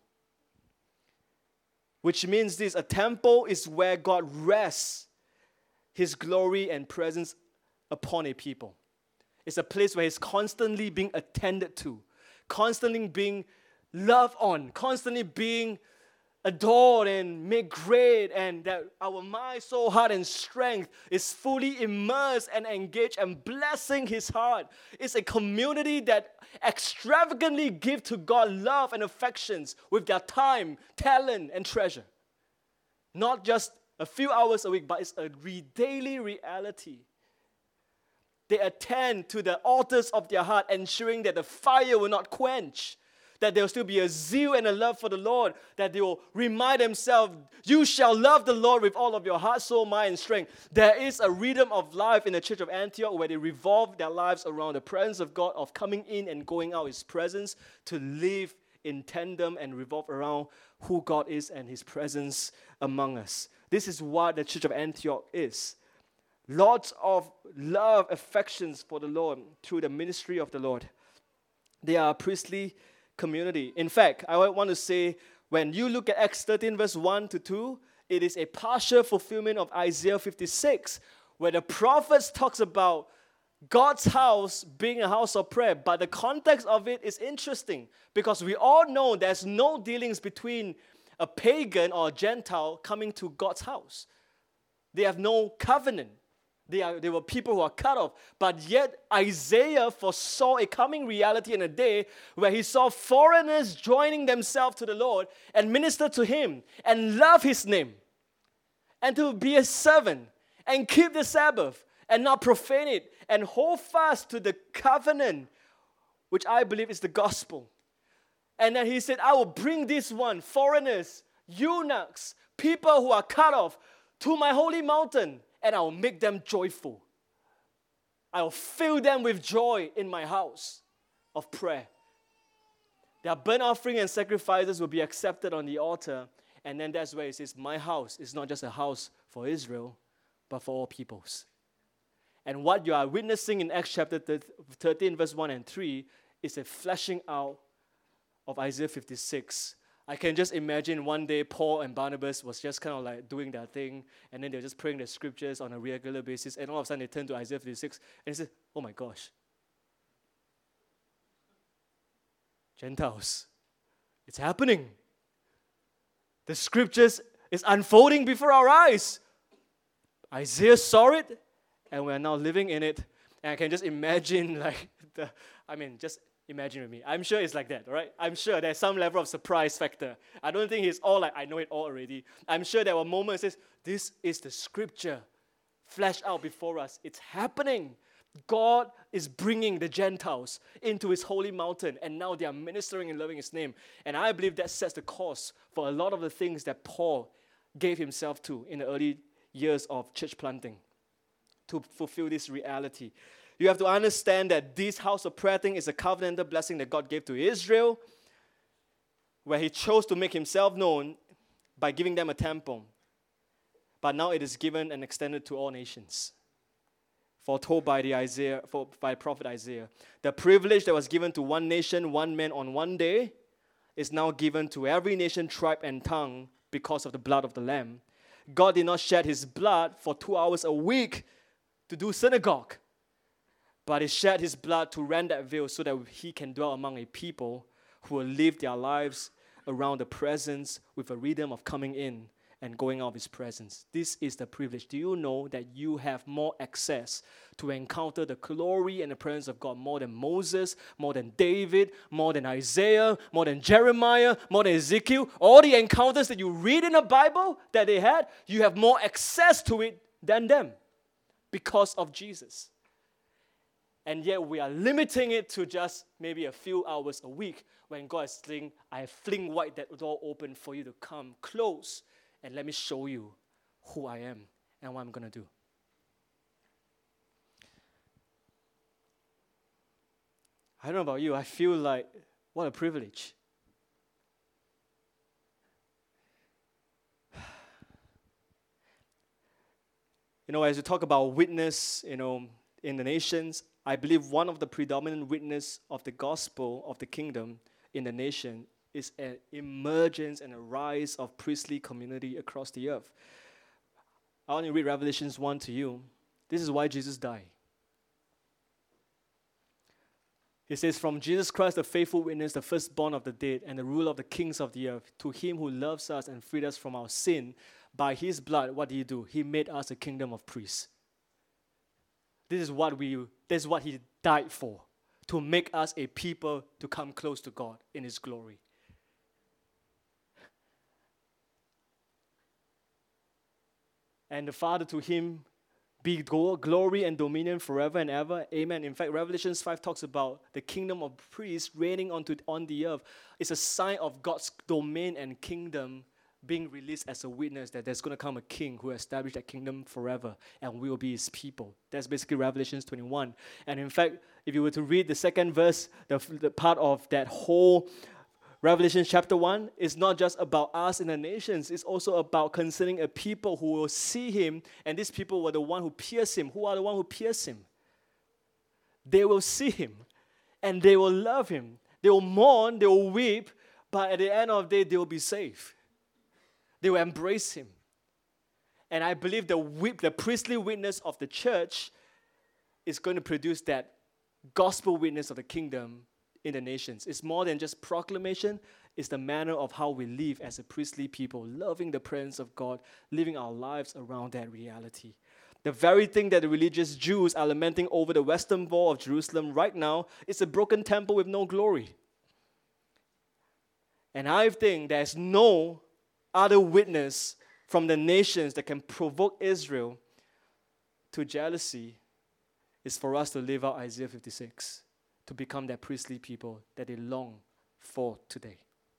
Which means this, a temple is where God rests His glory and presence upon a people. It's a place where He's constantly being attended to, constantly being loved on, constantly being adored and made great, and that our mind, soul, heart, and strength is fully immersed and engaged and blessing His heart. It's a community that extravagantly give to God love and affections with their time, talent, and treasure. Not just a few hours a week, but it's a re- daily reality. They attend to the altars of their heart, ensuring that the fire will not quench, that there will still be a zeal and a love for the Lord, that they will remind themselves, you shall love the Lord with all of your heart, soul, mind, and strength. There is a rhythm of life in the church of Antioch where they revolve their lives around the presence of God, of coming in and going out His presence, to live in tandem and revolve around who God is and His presence among us. This is what the church of Antioch is. Lots of love, affections for the Lord through the ministry of the Lord. They are a priestly community. In fact, I want to say, when you look at Acts thirteen verse one to two, it is a partial fulfillment of Isaiah fifty-six, where the prophets talks about God's house being a house of prayer. But the context of it is interesting, because we all know there's no dealings between a pagan or a Gentile coming to God's house. They have no covenant. They, are, they were people who are cut off. But yet Isaiah foresaw a coming reality in a day where he saw foreigners joining themselves to the Lord and minister to him and love his name and to be a servant and keep the Sabbath and not profane it and hold fast to the covenant, which I believe is the gospel. And then he said, I will bring this one, foreigners, eunuchs, people who are cut off, to my holy mountain, and I will make them joyful. I will fill them with joy in my house of prayer. Their burnt offering and sacrifices will be accepted on the altar. And then that's where it says, my house is not just a house for Israel, but for all peoples. And what you are witnessing in Acts chapter thirteen, verse one and three, is a fleshing out of Isaiah fifty-six. I can just imagine one day Paul and Barnabas was just kind of like doing their thing, and then they were just praying the scriptures on a regular basis, and all of a sudden they turn to Isaiah fifty-six, and they say, oh my gosh, Gentiles, it's happening. The scriptures is unfolding before our eyes. Isaiah saw it, and we are now living in it. And I can just imagine, like, the, I mean, just imagine with me. I'm sure it's like that, all right? I'm sure there's some level of surprise factor. I don't think it's all like, I know it all already. I'm sure there were moments that says, this is the scripture fleshed out before us. It's happening. God is bringing the Gentiles into his holy mountain, and now they are ministering and loving his name. And I believe that sets the course for a lot of the things that Paul gave himself to in the early years of church planting to fulfill this reality. You have to understand that this house of prayer thing is a covenantal blessing that God gave to Israel, where he chose to make himself known by giving them a temple. But now it is given and extended to all nations, foretold by the Isaiah, for, by prophet Isaiah. The privilege that was given to one nation, one man on one day, is now given to every nation, tribe, and tongue because of the blood of the Lamb. God did not shed his blood for two hours a week to do synagogue, but he shed his blood to rend that veil so that he can dwell among a people who will live their lives around the presence with a rhythm of coming in and going out of his presence. This is the privilege. Do you know that you have more access to encounter the glory and the presence of God more than Moses, more than David, more than Isaiah, more than Jeremiah, more than Ezekiel? All the encounters that you read in the Bible that they had, you have more access to it than them because of Jesus. And yet we are limiting it to just maybe a few hours a week when God is saying, I fling wide that door open for you to come close and let me show you who I am and what I'm going to do. I don't know about you, I feel like, what a privilege. You know, as we talk about witness, you know, in the nations, I believe one of the predominant witness of the gospel of the kingdom in the nation is an emergence and a rise of priestly community across the earth. I want to read Revelations one to you. This is why Jesus died. It says, from Jesus Christ, the faithful witness, the firstborn of the dead, and the ruler of the kings of the earth, to him who loves us and freed us from our sin, by his blood, what did he do? He made us a kingdom of priests. This is what we, this is what he died for, to make us a people to come close to God in his glory. And the Father, to him be glory and dominion forever and ever. Amen. In fact, Revelation five talks about the kingdom of priests reigning onto, on the earth. It's a sign of God's domain and kingdom being released as a witness that there's going to come a king who will establish that kingdom forever and we will be his people. That's basically Revelation twenty-one. And in fact, if you were to read the second verse, the, the part of that whole Revelation chapter one is not just about us in the nations. It's also about concerning a people who will see him, and these people were the one who pierced him. Who are the one who pierced him? They will see him, and they will love him. They will mourn, they will weep, but at the end of the day, they will be saved. They will embrace him. And I believe the, wit- the priestly witness of the church is going to produce that gospel witness of the kingdom in the nations. It's more than just proclamation. It's the manner of how we live as a priestly people, loving the presence of God, living our lives around that reality. The very thing that the religious Jews are lamenting over the western wall of Jerusalem right now is a broken temple with no glory. And I think there's no other witness from the nations that can provoke Israel to jealousy is for us to live out Isaiah fifty-six, to become that priestly people that they long for today.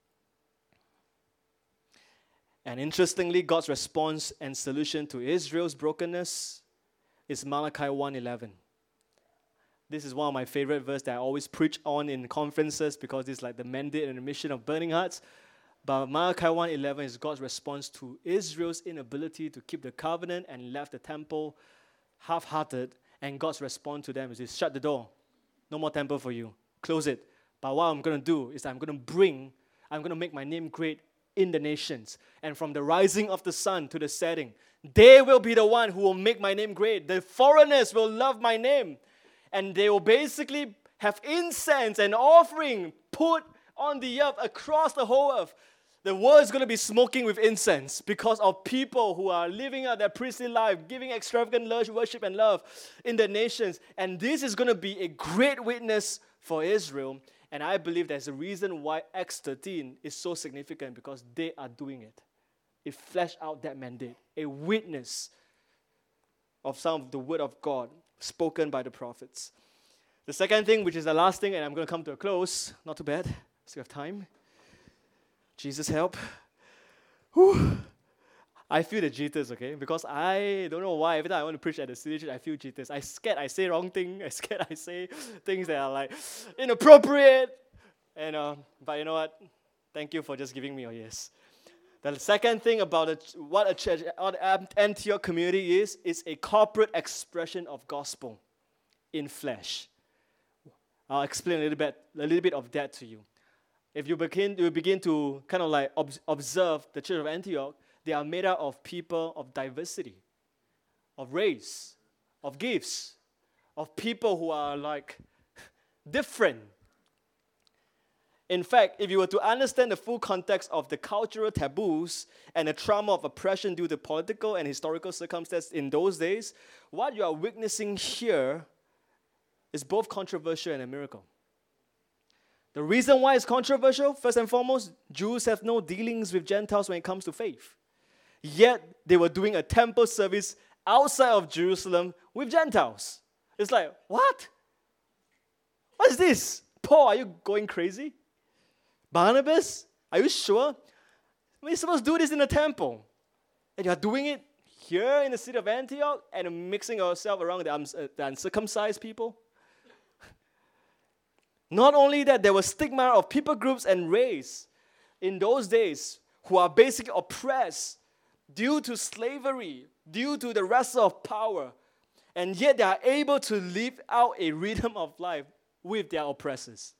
And interestingly, God's response and solution to Israel's brokenness is Malachi one eleven. This is one of my favorite verses that I always preach on in conferences because it's like the mandate and the mission of Burning Hearts. But Malachi one eleven is God's response to Israel's inability to keep the covenant and left the temple half-hearted. And God's response to them is, this, shut the door. No more temple for you. Close it. But what I'm going to do is I'm going to bring, I'm going to make my name great in the nations. And from the rising of the sun to the setting, they will be the one who will make my name great. The foreigners will love my name. And they will basically have incense and offering put on the earth across the whole earth. The world is going to be smoking with incense because of people who are living out their priestly life, giving extravagant worship and love in the nations. And this is going to be a great witness for Israel. And I believe there's a reason why Acts thirteen is so significant, because they are doing it. It fleshed out that mandate, a witness of some of the word of God spoken by the prophets. The second thing, which is the last thing, and I'm going to come to a close, not too bad, still have time. Jesus help. Whew. I feel the jitters, okay? Because I don't know why. Every time I want to preach at the city church, I feel jitters. I scared I say wrong thing. I scared I say things that are like inappropriate. And uh, but you know what? Thank you for just giving me a yes. The second thing about a, what a church, what Antioch community is, is a corporate expression of gospel in flesh. I'll explain a little bit, a little bit of that to you. If you begin, you begin to kind of like ob- observe the church of Antioch, they are made up of people of diversity, of race, of gifts, of people who are like different. In fact, if you were to understand the full context of the cultural taboos and the trauma of oppression due to political and historical circumstances in those days, what you are witnessing here is both controversial and a miracle. The reason why it's controversial, first and foremost, Jews have no dealings with Gentiles when it comes to faith. Yet, they were doing a temple service outside of Jerusalem with Gentiles. It's like, what? What is this? Paul, are you going crazy? Barnabas, are you sure? We're supposed to do this in the temple. And you're doing it here in the city of Antioch and mixing yourself around the, um, the uncircumcised people? Not only that, there was stigma of people groups and race in those days who are basically oppressed due to slavery, due to the wrestle of power, and yet they are able to live out a rhythm of life with their oppressors.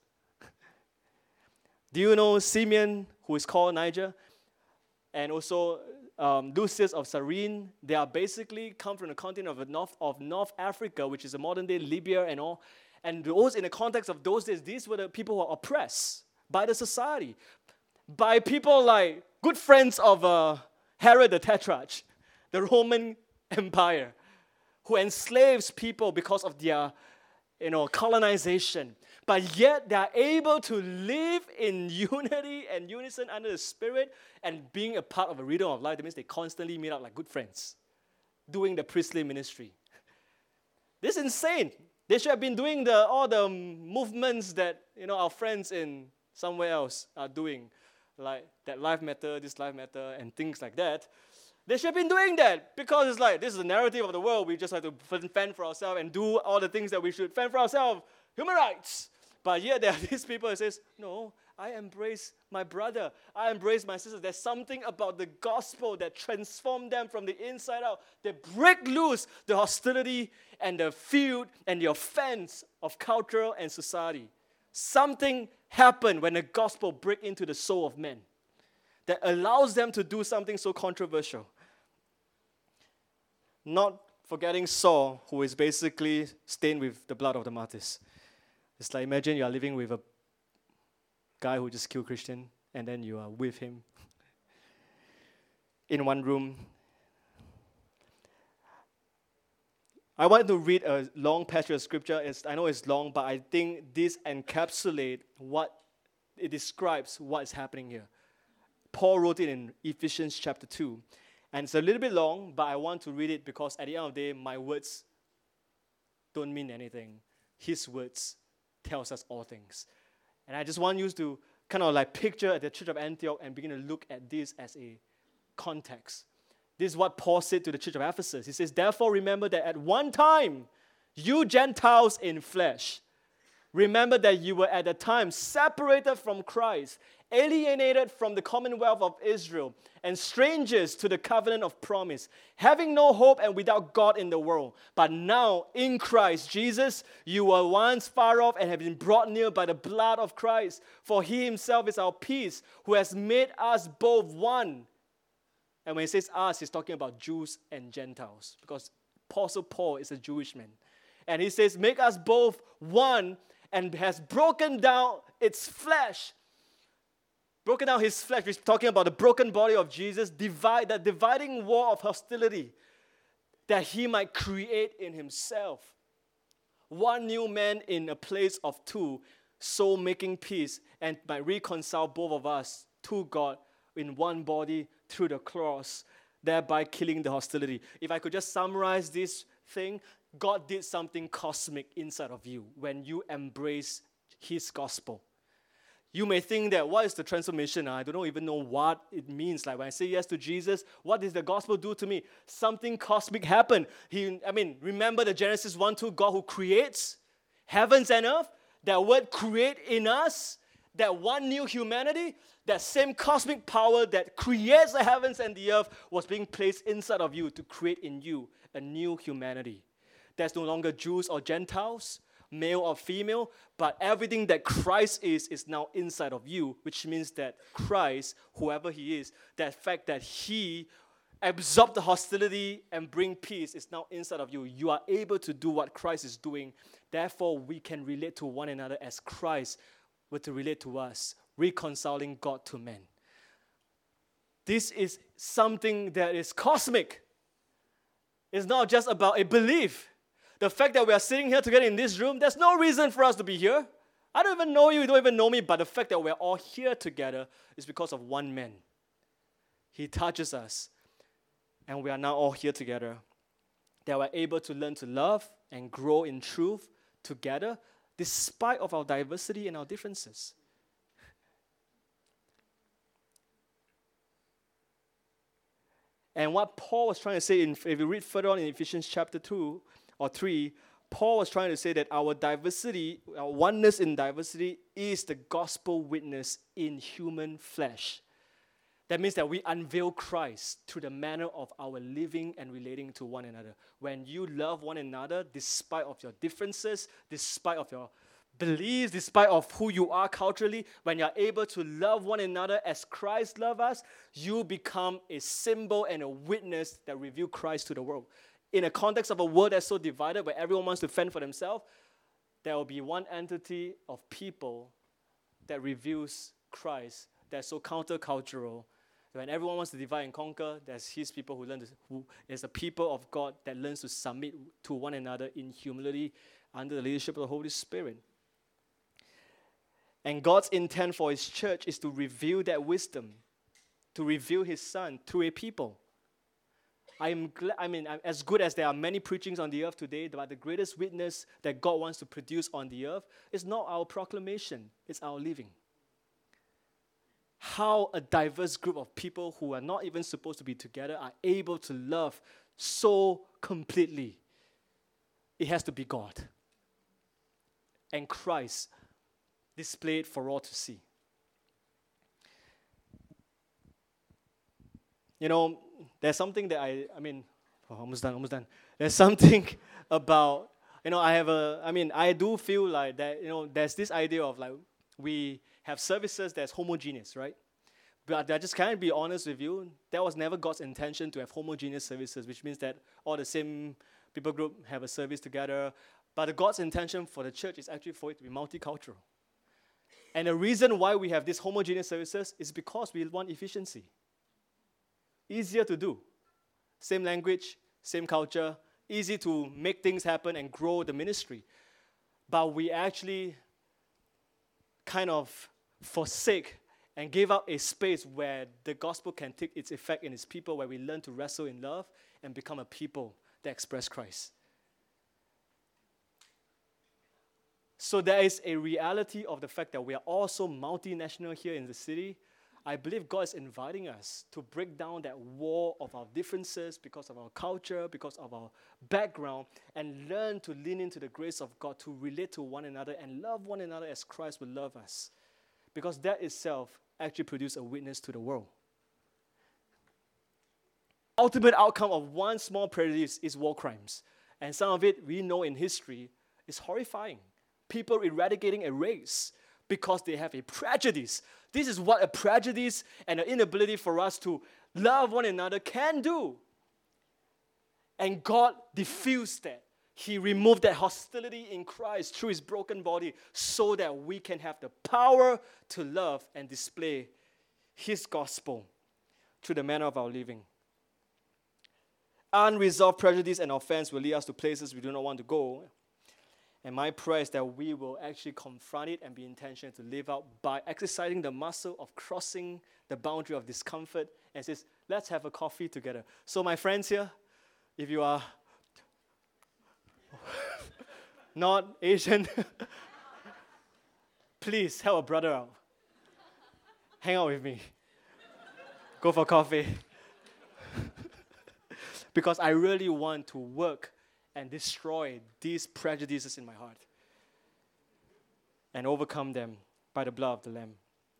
Do you know Simeon, who is called Niger, and also um, Lucius of Cyrene? They are basically come from the continent of North, of North Africa, which is the modern-day Libya and all. And those, in the context of those days, these were the people who were oppressed by the society, by people like good friends of uh, Herod the Tetrarch, the Roman Empire, who enslaves people because of their, you know, colonization. But yet they are able to live in unity and unison under the Spirit and being a part of a rhythm of life. That means they constantly meet up like good friends, doing the priestly ministry. This is insane. They should have been doing the all the movements that, you know, our friends in somewhere else are doing, like that life matter, this life matter, and things like that. They should have been doing that because it's like, this is the narrative of the world. We just have to fend for ourselves and do all the things that we should fend for ourselves. Human rights. But yet there are these people that says, no, I embrace my brother. I embrace my sister. There's something about the gospel that transforms them from the inside out. They break loose the hostility and the feud and the offense of culture and society. Something happened when the gospel breaks into the soul of men that allows them to do something so controversial. Not forgetting Saul, who is basically stained with the blood of the martyrs. It's like, imagine you are living with a guy who just killed Christian, and then you are with him in one room. I want to read a long passage of scripture. It's, I know it's long, but I think this encapsulates what it describes what is happening here. Paul wrote it in Ephesians chapter two. And it's a little bit long, but I want to read it because at the end of the day, my words don't mean anything. His words tells us all things. And I just want you to kind of like picture the church of Antioch and begin to look at this as a context. This is what Paul said to the church of Ephesus. He says, therefore remember that at one time, you Gentiles in flesh, remember that you were at the time separated from Christ, alienated from the commonwealth of Israel, and strangers to the covenant of promise, having no hope and without God in the world. But now, in Christ Jesus, you were once far off and have been brought near by the blood of Christ. For he himself is our peace, who has made us both one. And when he says us, he's talking about Jews and Gentiles, because Apostle Paul is a Jewish man. And he says, make us both one, and has broken down its flesh. Broken down his flesh. He's talking about the broken body of Jesus, divide, that dividing wall of hostility that he might create in himself one new man in a place of two, so making peace, and might reconcile both of us to God in one body through the cross, thereby killing the hostility. If I could just summarize this thing, God did something cosmic inside of you when you embrace his gospel. You may think that, what is the transformation? I don't even know what it means. Like when I say yes to Jesus, what does the gospel do to me? Something cosmic happened. He, I mean, remember the Genesis one two, God who creates heavens and earth? That word create in us, that one new humanity, that same cosmic power that creates the heavens and the earth was being placed inside of you to create in you a new humanity. There's no longer Jews or Gentiles, male or female, but everything that Christ is, is now inside of you, which means that Christ, whoever he is, that fact that he absorbed the hostility and bring peace is now inside of you. You are able to do what Christ is doing. Therefore, we can relate to one another as Christ were to relate to us, reconciling God to men. This is something that is cosmic. It's not just about a belief. The fact that we are sitting here together in this room, there's no reason for us to be here. I don't even know you, you don't even know me, but the fact that we're all here together is because of one man. He touches us, and we are now all here together. That we're able to learn to love and grow in truth together, despite of our diversity and our differences. And what Paul was trying to say, in, if you read further on in Ephesians chapter two or three, Paul was trying to say that our diversity, our oneness in diversity is the gospel witness in human flesh. That means that we unveil Christ through the manner of our living and relating to one another. When you love one another, despite of your differences, despite of your beliefs, despite of who you are culturally, when you're able to love one another as Christ loved us, you become a symbol and a witness that reveal Christ to the world. In a context of a world that's so divided, where everyone wants to fend for themselves, there will be one entity of people that reveals Christ that's so countercultural. When everyone wants to divide and conquer, there's his people who learn to, who is a people of God that learns to submit to one another in humility under the leadership of the Holy Spirit. And God's intent for his church is to reveal that wisdom, to reveal his son through a people. I am glad, I mean, as good as there are many preachings on the earth today, but the greatest witness that God wants to produce on the earth is not our proclamation, it's our living. How a diverse group of people who are not even supposed to be together are able to love so completely. It has to be God and Christ displayed for all to see. You know, there's something that I, I mean, oh, almost done, almost done. There's something about, you know, I have a, I mean, I do feel like that, you know, there's this idea of like, we have services that's homogeneous, right? But I just can't be honest with you, that was never God's intention to have homogeneous services, which means that all the same people group have a service together. But God's intention for the church is actually for it to be multicultural. And the reason why we have these homogeneous services is because we want efficiency. Easier to do. Same language, same culture, easy to make things happen and grow the ministry. But we actually kind of forsake and give up a space where the gospel can take its effect in its people, where we learn to wrestle in love and become a people that express Christ. So there is a reality of the fact that we are also multinational here in the city. I believe God is inviting us to break down that wall of our differences because of our culture, because of our background, and learn to lean into the grace of God to relate to one another and love one another as Christ would love us. Because that itself actually produces a witness to the world. Ultimate outcome of one small prejudice is war crimes. And some of it we know in history is horrifying. People eradicating a race because they have a prejudice. This is what a prejudice and an inability for us to love one another can do. And God diffused that. He removed that hostility in Christ through his broken body so that we can have the power to love and display his gospel through the manner of our living. Unresolved prejudice and offense will lead us to places we do not want to go. And my prayer is that we will actually confront it and be intentional to live out by exercising the muscle of crossing the boundary of discomfort and says, let's have a coffee together. So my friends here, if you are not Asian, please help a brother out. Hang out with me. Go for coffee. Because I really want to work and destroy these prejudices in my heart and overcome them by the blood of the Lamb.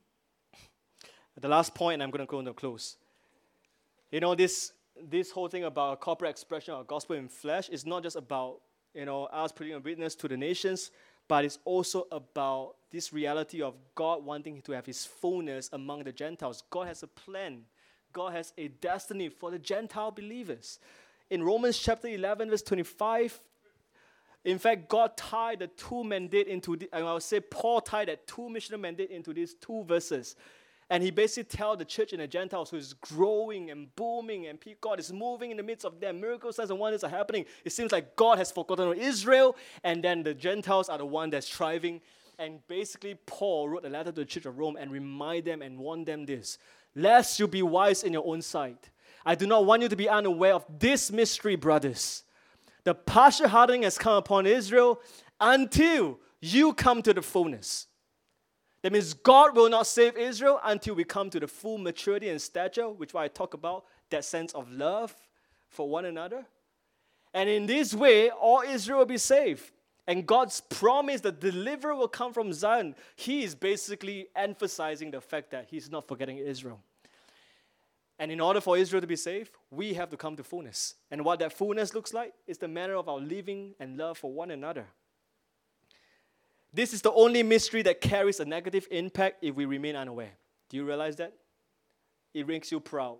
The last point, and I'm going to go into close. You know, this this whole thing about corporate expression of gospel in flesh is not just about, you know, us putting a witness to the nations, but it's also about this reality of God wanting to have his fullness among the Gentiles. God has a plan. God has a destiny for the Gentile believers. In Romans chapter eleven, verse twenty-five, in fact, God tied the two mandate into, the, I would say Paul tied that two missional mandate into these two verses. And he basically tells the church in the Gentiles who is growing and booming and God is moving in the midst of them. Miracles, signs, and wonders are happening. It seems like God has forgotten Israel, and then the Gentiles are the one that's thriving. And basically, Paul wrote a letter to the church of Rome and remind them and warn them this: lest you be wise in your own sight. I do not want you to be unaware of this mystery, brothers. The partial hardening has come upon Israel until you come to the fullness. That means God will not save Israel until we come to the full maturity and stature, which I talk about, that sense of love for one another. And in this way, all Israel will be saved. And God's promise that deliverer will come from Zion, he is basically emphasizing the fact that he's not forgetting Israel. And in order for Israel to be saved, we have to come to fullness. And what that fullness looks like is the manner of our living and love for one another. This is the only mystery that carries a negative impact if we remain unaware. Do you realize that? It makes you proud.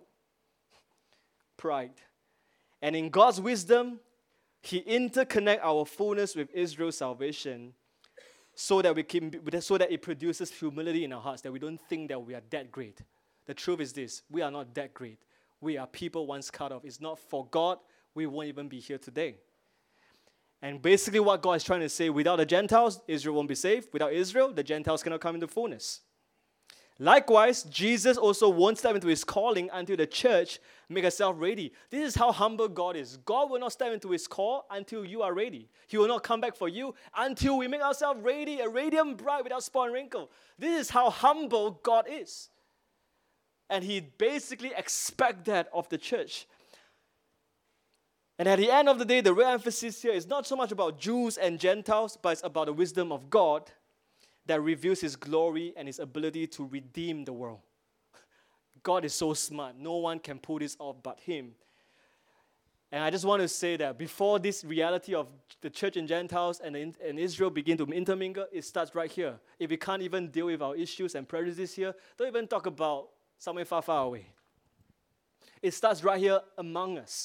Pride. And in God's wisdom, he interconnects our fullness with Israel's salvation so that we can, so that it produces humility in our hearts, that we don't think that we are that great. The truth is this: we are not that great. We are people once cut off. It's not for God, we won't even be here today. And basically what God is trying to say, without the Gentiles, Israel won't be saved. Without Israel, the Gentiles cannot come into fullness. Likewise, Jesus also won't step into his calling until the church make herself ready. This is how humble God is. God will not step into his call until you are ready. He will not come back for you until we make ourselves ready, a radiant bride without spot and wrinkle. This is how humble God is. And he basically expects that of the church. And at the end of the day, the real emphasis here is not so much about Jews and Gentiles, but it's about the wisdom of God that reveals his glory and his ability to redeem the world. God is so smart. No one can pull this off but him. And I just want to say that before this reality of the church and Gentiles and, and Israel begin to intermingle, it starts right here. If we can't even deal with our issues and prejudices here, don't even talk about somewhere far, far away. It starts right here among us.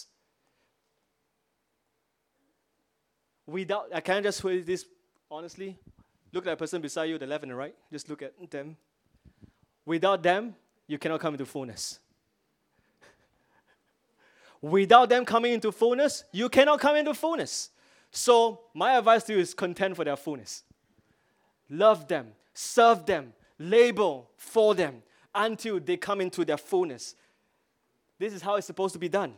Without, I can't just say this honestly. Look at the person beside you, the left and the right. Just look at them. Without them, you cannot come into fullness. Without them coming into fullness, you cannot come into fullness. So my advice to you is contend for their fullness. Love them, serve them, labor for them until they come into their fullness. This is how it's supposed to be done.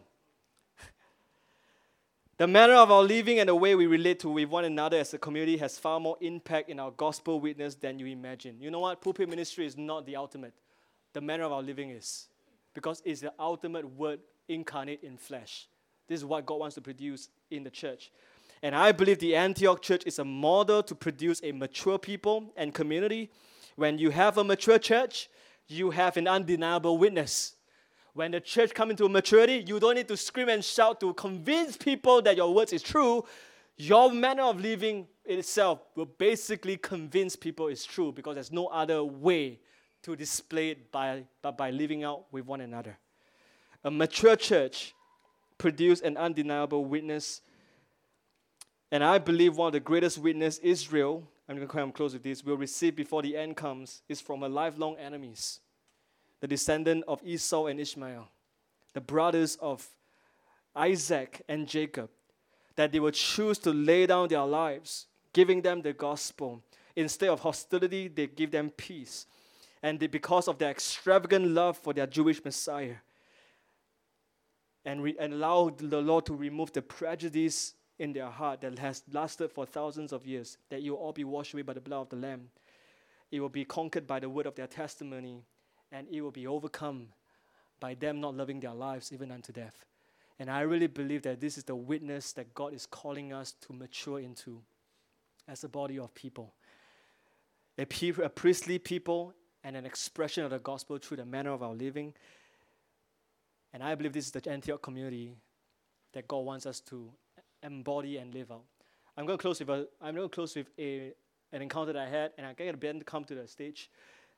The manner of our living and the way we relate to with one another as a community has far more impact in our gospel witness than you imagine. You know what? Pulpit ministry is not the ultimate. The manner of our living is. Because it's the ultimate word incarnate in flesh. This is what God wants to produce in the church. And I believe the Antioch church is a model to produce a mature people and community. When you have a mature church, you have an undeniable witness. When the church comes into maturity, you don't need to scream and shout to convince people that your words is true. Your manner of living itself will basically convince people it's true because there's no other way to display it by, but by living out with one another. A mature church produces an undeniable witness. And I believe one of the greatest witness Israel, I'm going to come close with this, will receive before the end comes is from her lifelong enemies. The descendant of Esau and Ishmael, the brothers of Isaac and Jacob, that they would choose to lay down their lives, giving them the gospel. Instead of hostility, they give them peace. And they, because of their extravagant love for their Jewish Messiah, and, re, and allow the Lord to remove the prejudice in their heart that has lasted for thousands of years, that you will all be washed away by the blood of the Lamb. It will be conquered by the word of their testimony, and it will be overcome by them not loving their lives even unto death. And I really believe that this is the witness that God is calling us to mature into as a body of people. A, pe- a priestly people and an expression of the gospel through the manner of our living. And I believe this is the Antioch community that God wants us to embody and live out. I'm going to close with a, I'm going to close with a, an encounter that I had, and I get Ben to come to the stage.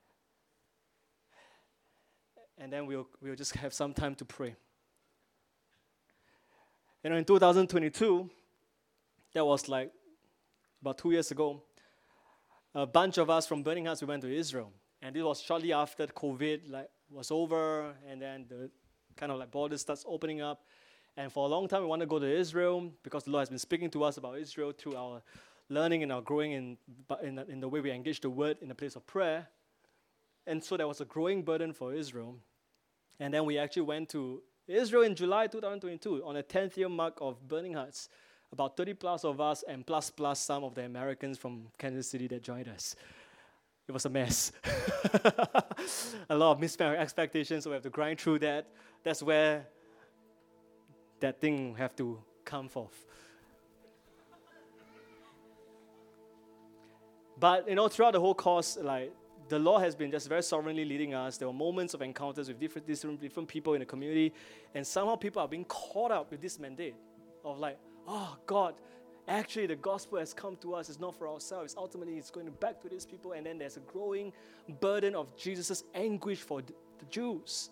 And then we'll we'll just have some time to pray. You know, in two thousand twenty-two, that was like about two years ago, a bunch of us from Burning Hearts, we went to Israel. And this was shortly after COVID like was over, and then the kind of like borders starts opening up. And for a long time, we wanted to go to Israel because the Lord has been speaking to us about Israel through our learning and our growing in, in, in the way we engage the word in the place of prayer. And so there was a growing burden for Israel. And then we actually went to Israel in July two thousand twenty-two on the tenth year mark of Burning Hearts. About thirty plus of us and plus plus some of the Americans from Kansas City that joined us. It was a mess. A lot of mismatched expectations, so we have to grind through that. That's where that thing have to come forth. But, you know, throughout the whole course, like, the Lord has been just very sovereignly leading us. There were moments of encounters with different, different, different people in the community, and somehow people are being caught up with this mandate of like, oh, God, actually the gospel has come to us. It's not for ourselves. Ultimately, it's going back to these people, and then there's a growing burden of Jesus' anguish for the Jews.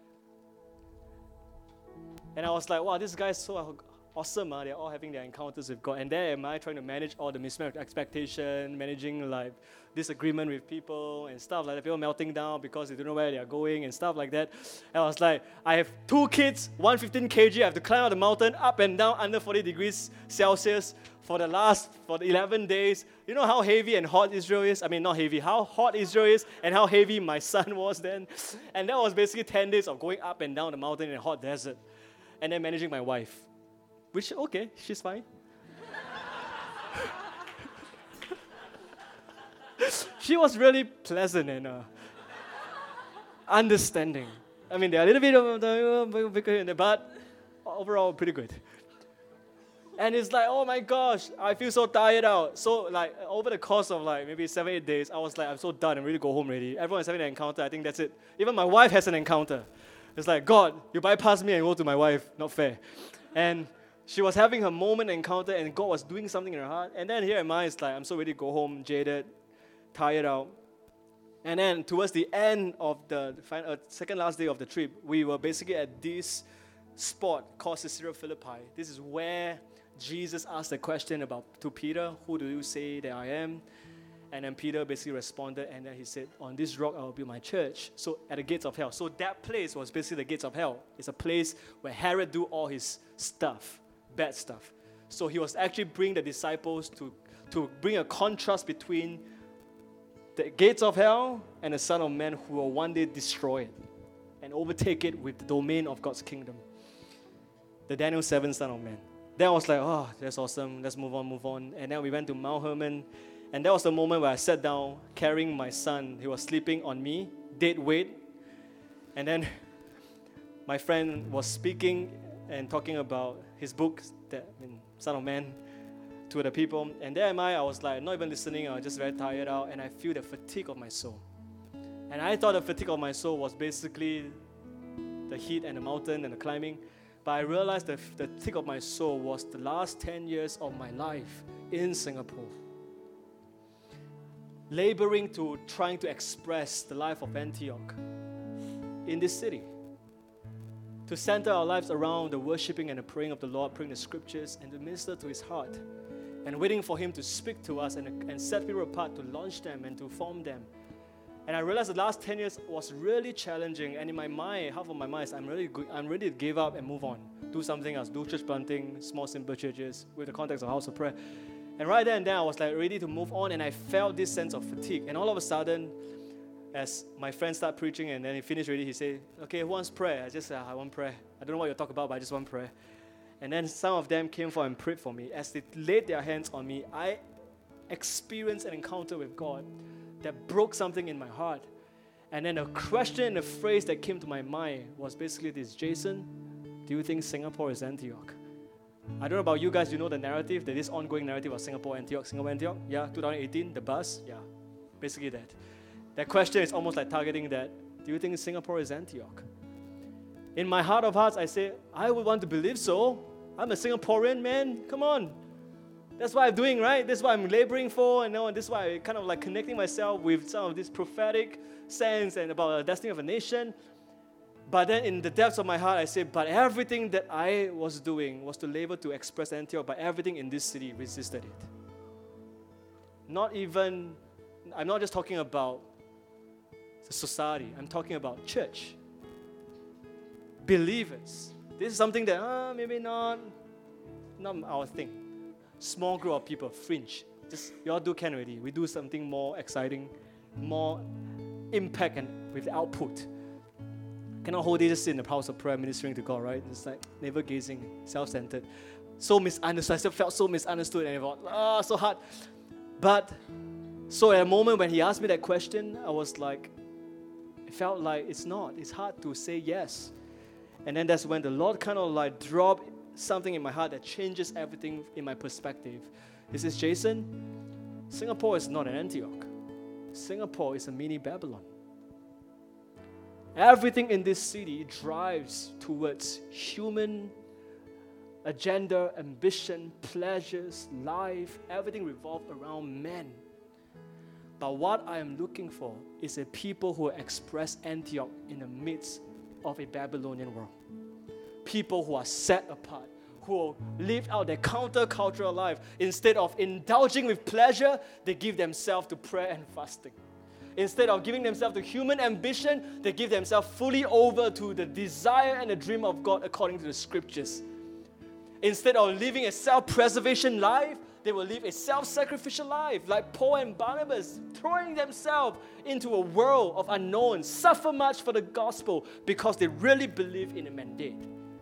And I was like, wow, this guy's so awesome. Uh. They're all having their encounters with God. And there am I trying to manage all the mismatched expectation, managing like disagreement with people and stuff like that. People melting down because they don't know where they're going and stuff like that. And I was like, I have two kids, one hundred fifteen kilograms. I have to climb up the mountain, up and down under forty degrees Celsius for the last, for the eleven days. You know how heavy and hot Israel is? I mean, not heavy, how hot Israel is and how heavy my son was then. And that was basically ten days of going up and down the mountain in a hot desert. And then managing my wife. Which, okay, she's fine. She was really pleasant and uh, understanding. I mean, there are a little bit of the bigger in the but overall pretty good. And it's like, oh my gosh, I feel so tired out. So like over the course of like maybe seven, eight days, I was like, I'm so done. I'm ready to go home already. Everyone is having an encounter. I think that's it. Even my wife has an encounter. It's like, God, you bypass me and go to my wife. Not fair. And she was having her moment encounter, and God was doing something in her heart. And then here am I, it's like, I'm so ready to go home, jaded, tired out. And then towards the end of the final, uh, second last day of the trip, we were basically at this spot called Caesarea Philippi. This is where Jesus asked the question about to Peter, who do you say that I am? And then Peter basically responded, and then he said, on this rock I will build my church. So at the gates of hell. So that place was basically the gates of hell. It's a place where Herod do all his stuff, bad stuff. So he was actually bringing the disciples to, to bring a contrast between the gates of hell and the Son of Man, who will one day destroy it and overtake it with the domain of God's kingdom. The Daniel seven Son of Man. Then I was like, oh, that's awesome. Let's move on, move on. And then we went to Mount Hermon. And that was the moment where I sat down carrying my son. He was sleeping on me, dead weight. And then my friend was speaking and talking about his book, that, I mean, Son of Man, to the people. And there am I, I was like, not even listening. I was just very tired out. And I feel the fatigue of my soul. And I thought the fatigue of my soul was basically the heat and the mountain and the climbing. But I realized the the fatigue of my soul was the last ten years of my life in Singapore. Laboring to trying to express the life of Antioch in this city. To center our lives around the worshiping and the praying of the Lord, praying the scriptures, and to minister to his heart. And waiting for him to speak to us and, and set people apart to launch them and to form them. And I realized the last ten years was really challenging. And in my mind, half of my mind is I'm really good, I'm ready to give up and move on. Do something else. Do church planting, small simple churches with the context of house of prayer. And right there and then I was like ready to move on, and I felt this sense of fatigue. And all of a sudden, as my friend started preaching and then he finished already, he said, okay, who wants prayer? I just said, I want prayer. I don't know what you're talking about, but I just want prayer. And then some of them came forward and prayed for me. As they laid their hands on me, I experienced an encounter with God that broke something in my heart. And then a question and a phrase that came to my mind was basically this: Jason, do you think Singapore is Antioch? I don't know about you guys, you know the narrative, that this ongoing narrative of Singapore, Antioch, Singapore, Antioch? Yeah, twenty eighteen, the bus? Yeah, basically that. That question is almost like targeting that. Do you think Singapore is Antioch? In my heart of hearts, I say, I would want to believe so. I'm a Singaporean, man. Come on. That's what I'm doing, right? That's what I'm laboring for. And now this is why I'm kind of like connecting myself with some of this prophetic sense and about the destiny of a nation. But then in the depths of my heart, I say, but everything that I was doing was to labor to express Antioch, but everything in this city resisted it. Not even, I'm not just talking about the society. I'm talking about church. Believers. This is something that, uh, maybe not, not our thing. Small group of people, fringe. Just, you all do can already. We do something more exciting, more impact and with output. Cannot hold it, just sit in the house of prayer, ministering to God, right? It's like navel gazing, self-centered. So misunderstood. I felt so misunderstood and I thought, ah, so hard. But, so at a moment when he asked me that question, I was like, it felt like it's not. It's hard to say yes. And then that's when the Lord kind of like dropped something in my heart that changes everything in my perspective. He says, Jason, Singapore is not an Antioch. Singapore is a mini Babylon. Everything in this city drives towards human agenda, ambition, pleasures, life. Everything revolves around men. But what I am looking for is a people who express Antioch in the midst of a Babylonian world. People who are set apart, who live out their counter-cultural life. Instead of indulging with pleasure, they give themselves to prayer and fasting. Instead of giving themselves to human ambition, they give themselves fully over to the desire and the dream of God according to the scriptures. Instead of living a self-preservation life, they will live a self-sacrificial life, like Paul and Barnabas, throwing themselves into a world of unknown, suffer much for the gospel because they really believe in a mandate.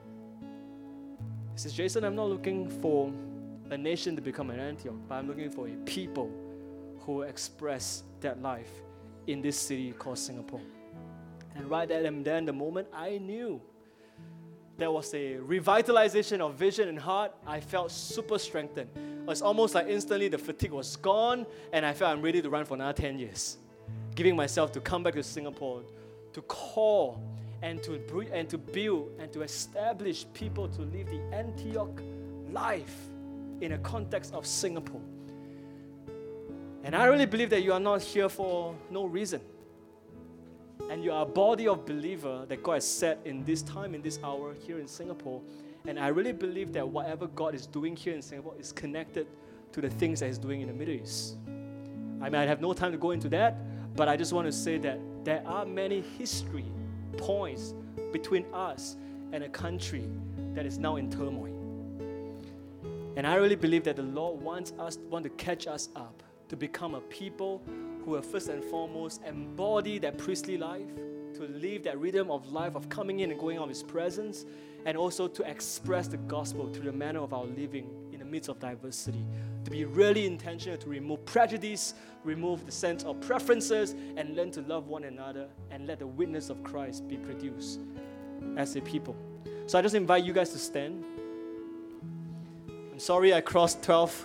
He says, Jason, I'm not looking for a nation to become an Antioch, but I'm looking for a people who express that life in this city called Singapore. And right there and then, the moment I knew there was a revitalization of vision and heart, I felt super strengthened. It was almost like instantly the fatigue was gone, and I felt I'm ready to run for another ten years. Giving myself to come back to Singapore, to call and to and to build and to establish people to live the Antioch life in a context of Singapore. And I really believe that you are not here for no reason. And you are a body of believer that God has set in this time, in this hour here in Singapore. And I really believe that whatever God is doing here in Singapore is connected to the things that He's doing in the Middle East. I mean, I have no time to go into that, but I just want to say that there are many history points between us and a country that is now in turmoil. And I really believe that the Lord wants us, want to catch us up to become a people who are first and foremost embody that priestly life, to live that rhythm of life of coming in and going out of His presence, and also to express the gospel through the manner of our living in the midst of diversity. To be really intentional, to remove prejudice, remove the sense of preferences, and learn to love one another, and let the witness of Christ be produced as a people. So I just invite you guys to stand. I'm sorry I crossed twelve,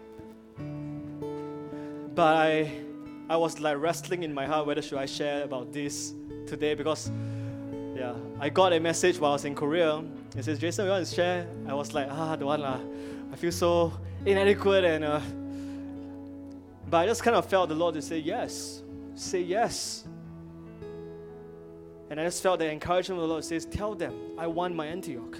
but I, I was like wrestling in my heart whether should I share about this today, because yeah, I got a message while I was in Korea. It says, Jason, you want to share? I was like, ah, don't want lah. I feel so inadequate, and uh, but I just kind of felt the Lord to say yes, say yes. And I just felt the encouragement of the Lord says, tell them, I want my Antioch.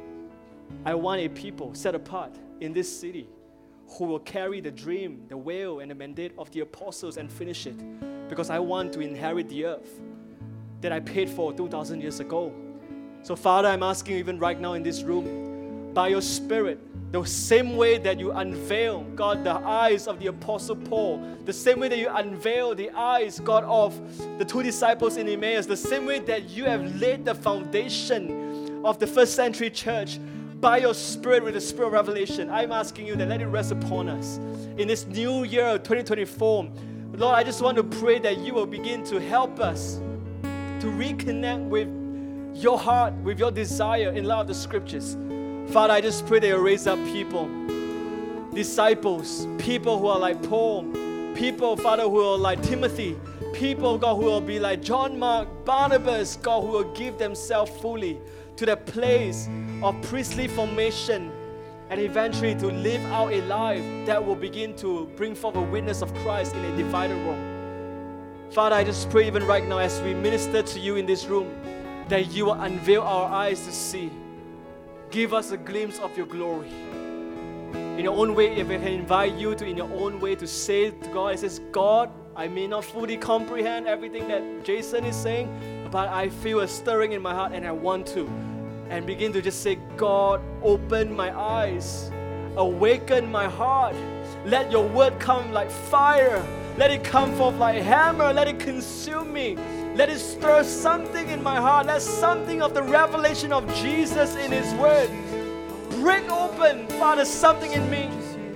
I want a people set apart in this city who will carry the dream, the will, and the mandate of the apostles and finish it. Because I want to inherit the earth that I paid for two thousand years ago. So Father, I'm asking you even right now in this room, by your Spirit, the same way that you unveil, God, the eyes of the Apostle Paul, the same way that you unveil the eyes, God, of the two disciples in Emmaus, the same way that you have laid the foundation of the first century church, by your Spirit, with the Spirit of revelation, I'm asking you that let it rest upon us. In this new year of twenty twenty-four, Lord, I just want to pray that you will begin to help us to reconnect with your heart, with your desire in light of the Scriptures. Father, I just pray that you raise up people, disciples, people who are like Paul, people, Father, who are like Timothy, people, God, who will be like John Mark, Barnabas, God, who will give themselves fully to the place of priestly formation, and eventually to live out a life that will begin to bring forth a witness of Christ in a divided world. Father, I just pray even right now as we minister to you in this room, that you will unveil our eyes to see. Give us a glimpse of your glory. In your own way, if I can invite you to, in your own way, to say to God, it says, God, I may not fully comprehend everything that Jason is saying, but I feel a stirring in my heart and I want to. And begin to just say, God, open my eyes, awaken my heart. Let your word come like fire. Let it come forth like a hammer. Let it consume me. Let it stir something in my heart. Let something of the revelation of Jesus in His word break open, Father, something in me.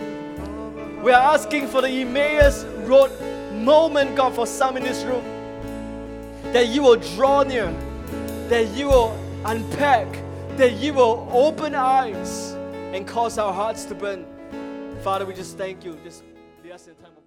We are asking for the Emmaus Road moment, God, for some in this room. That you will draw near, that you will unpack, that you will open eyes and cause our hearts to burn. Father, we just thank you. Just lead us in a time of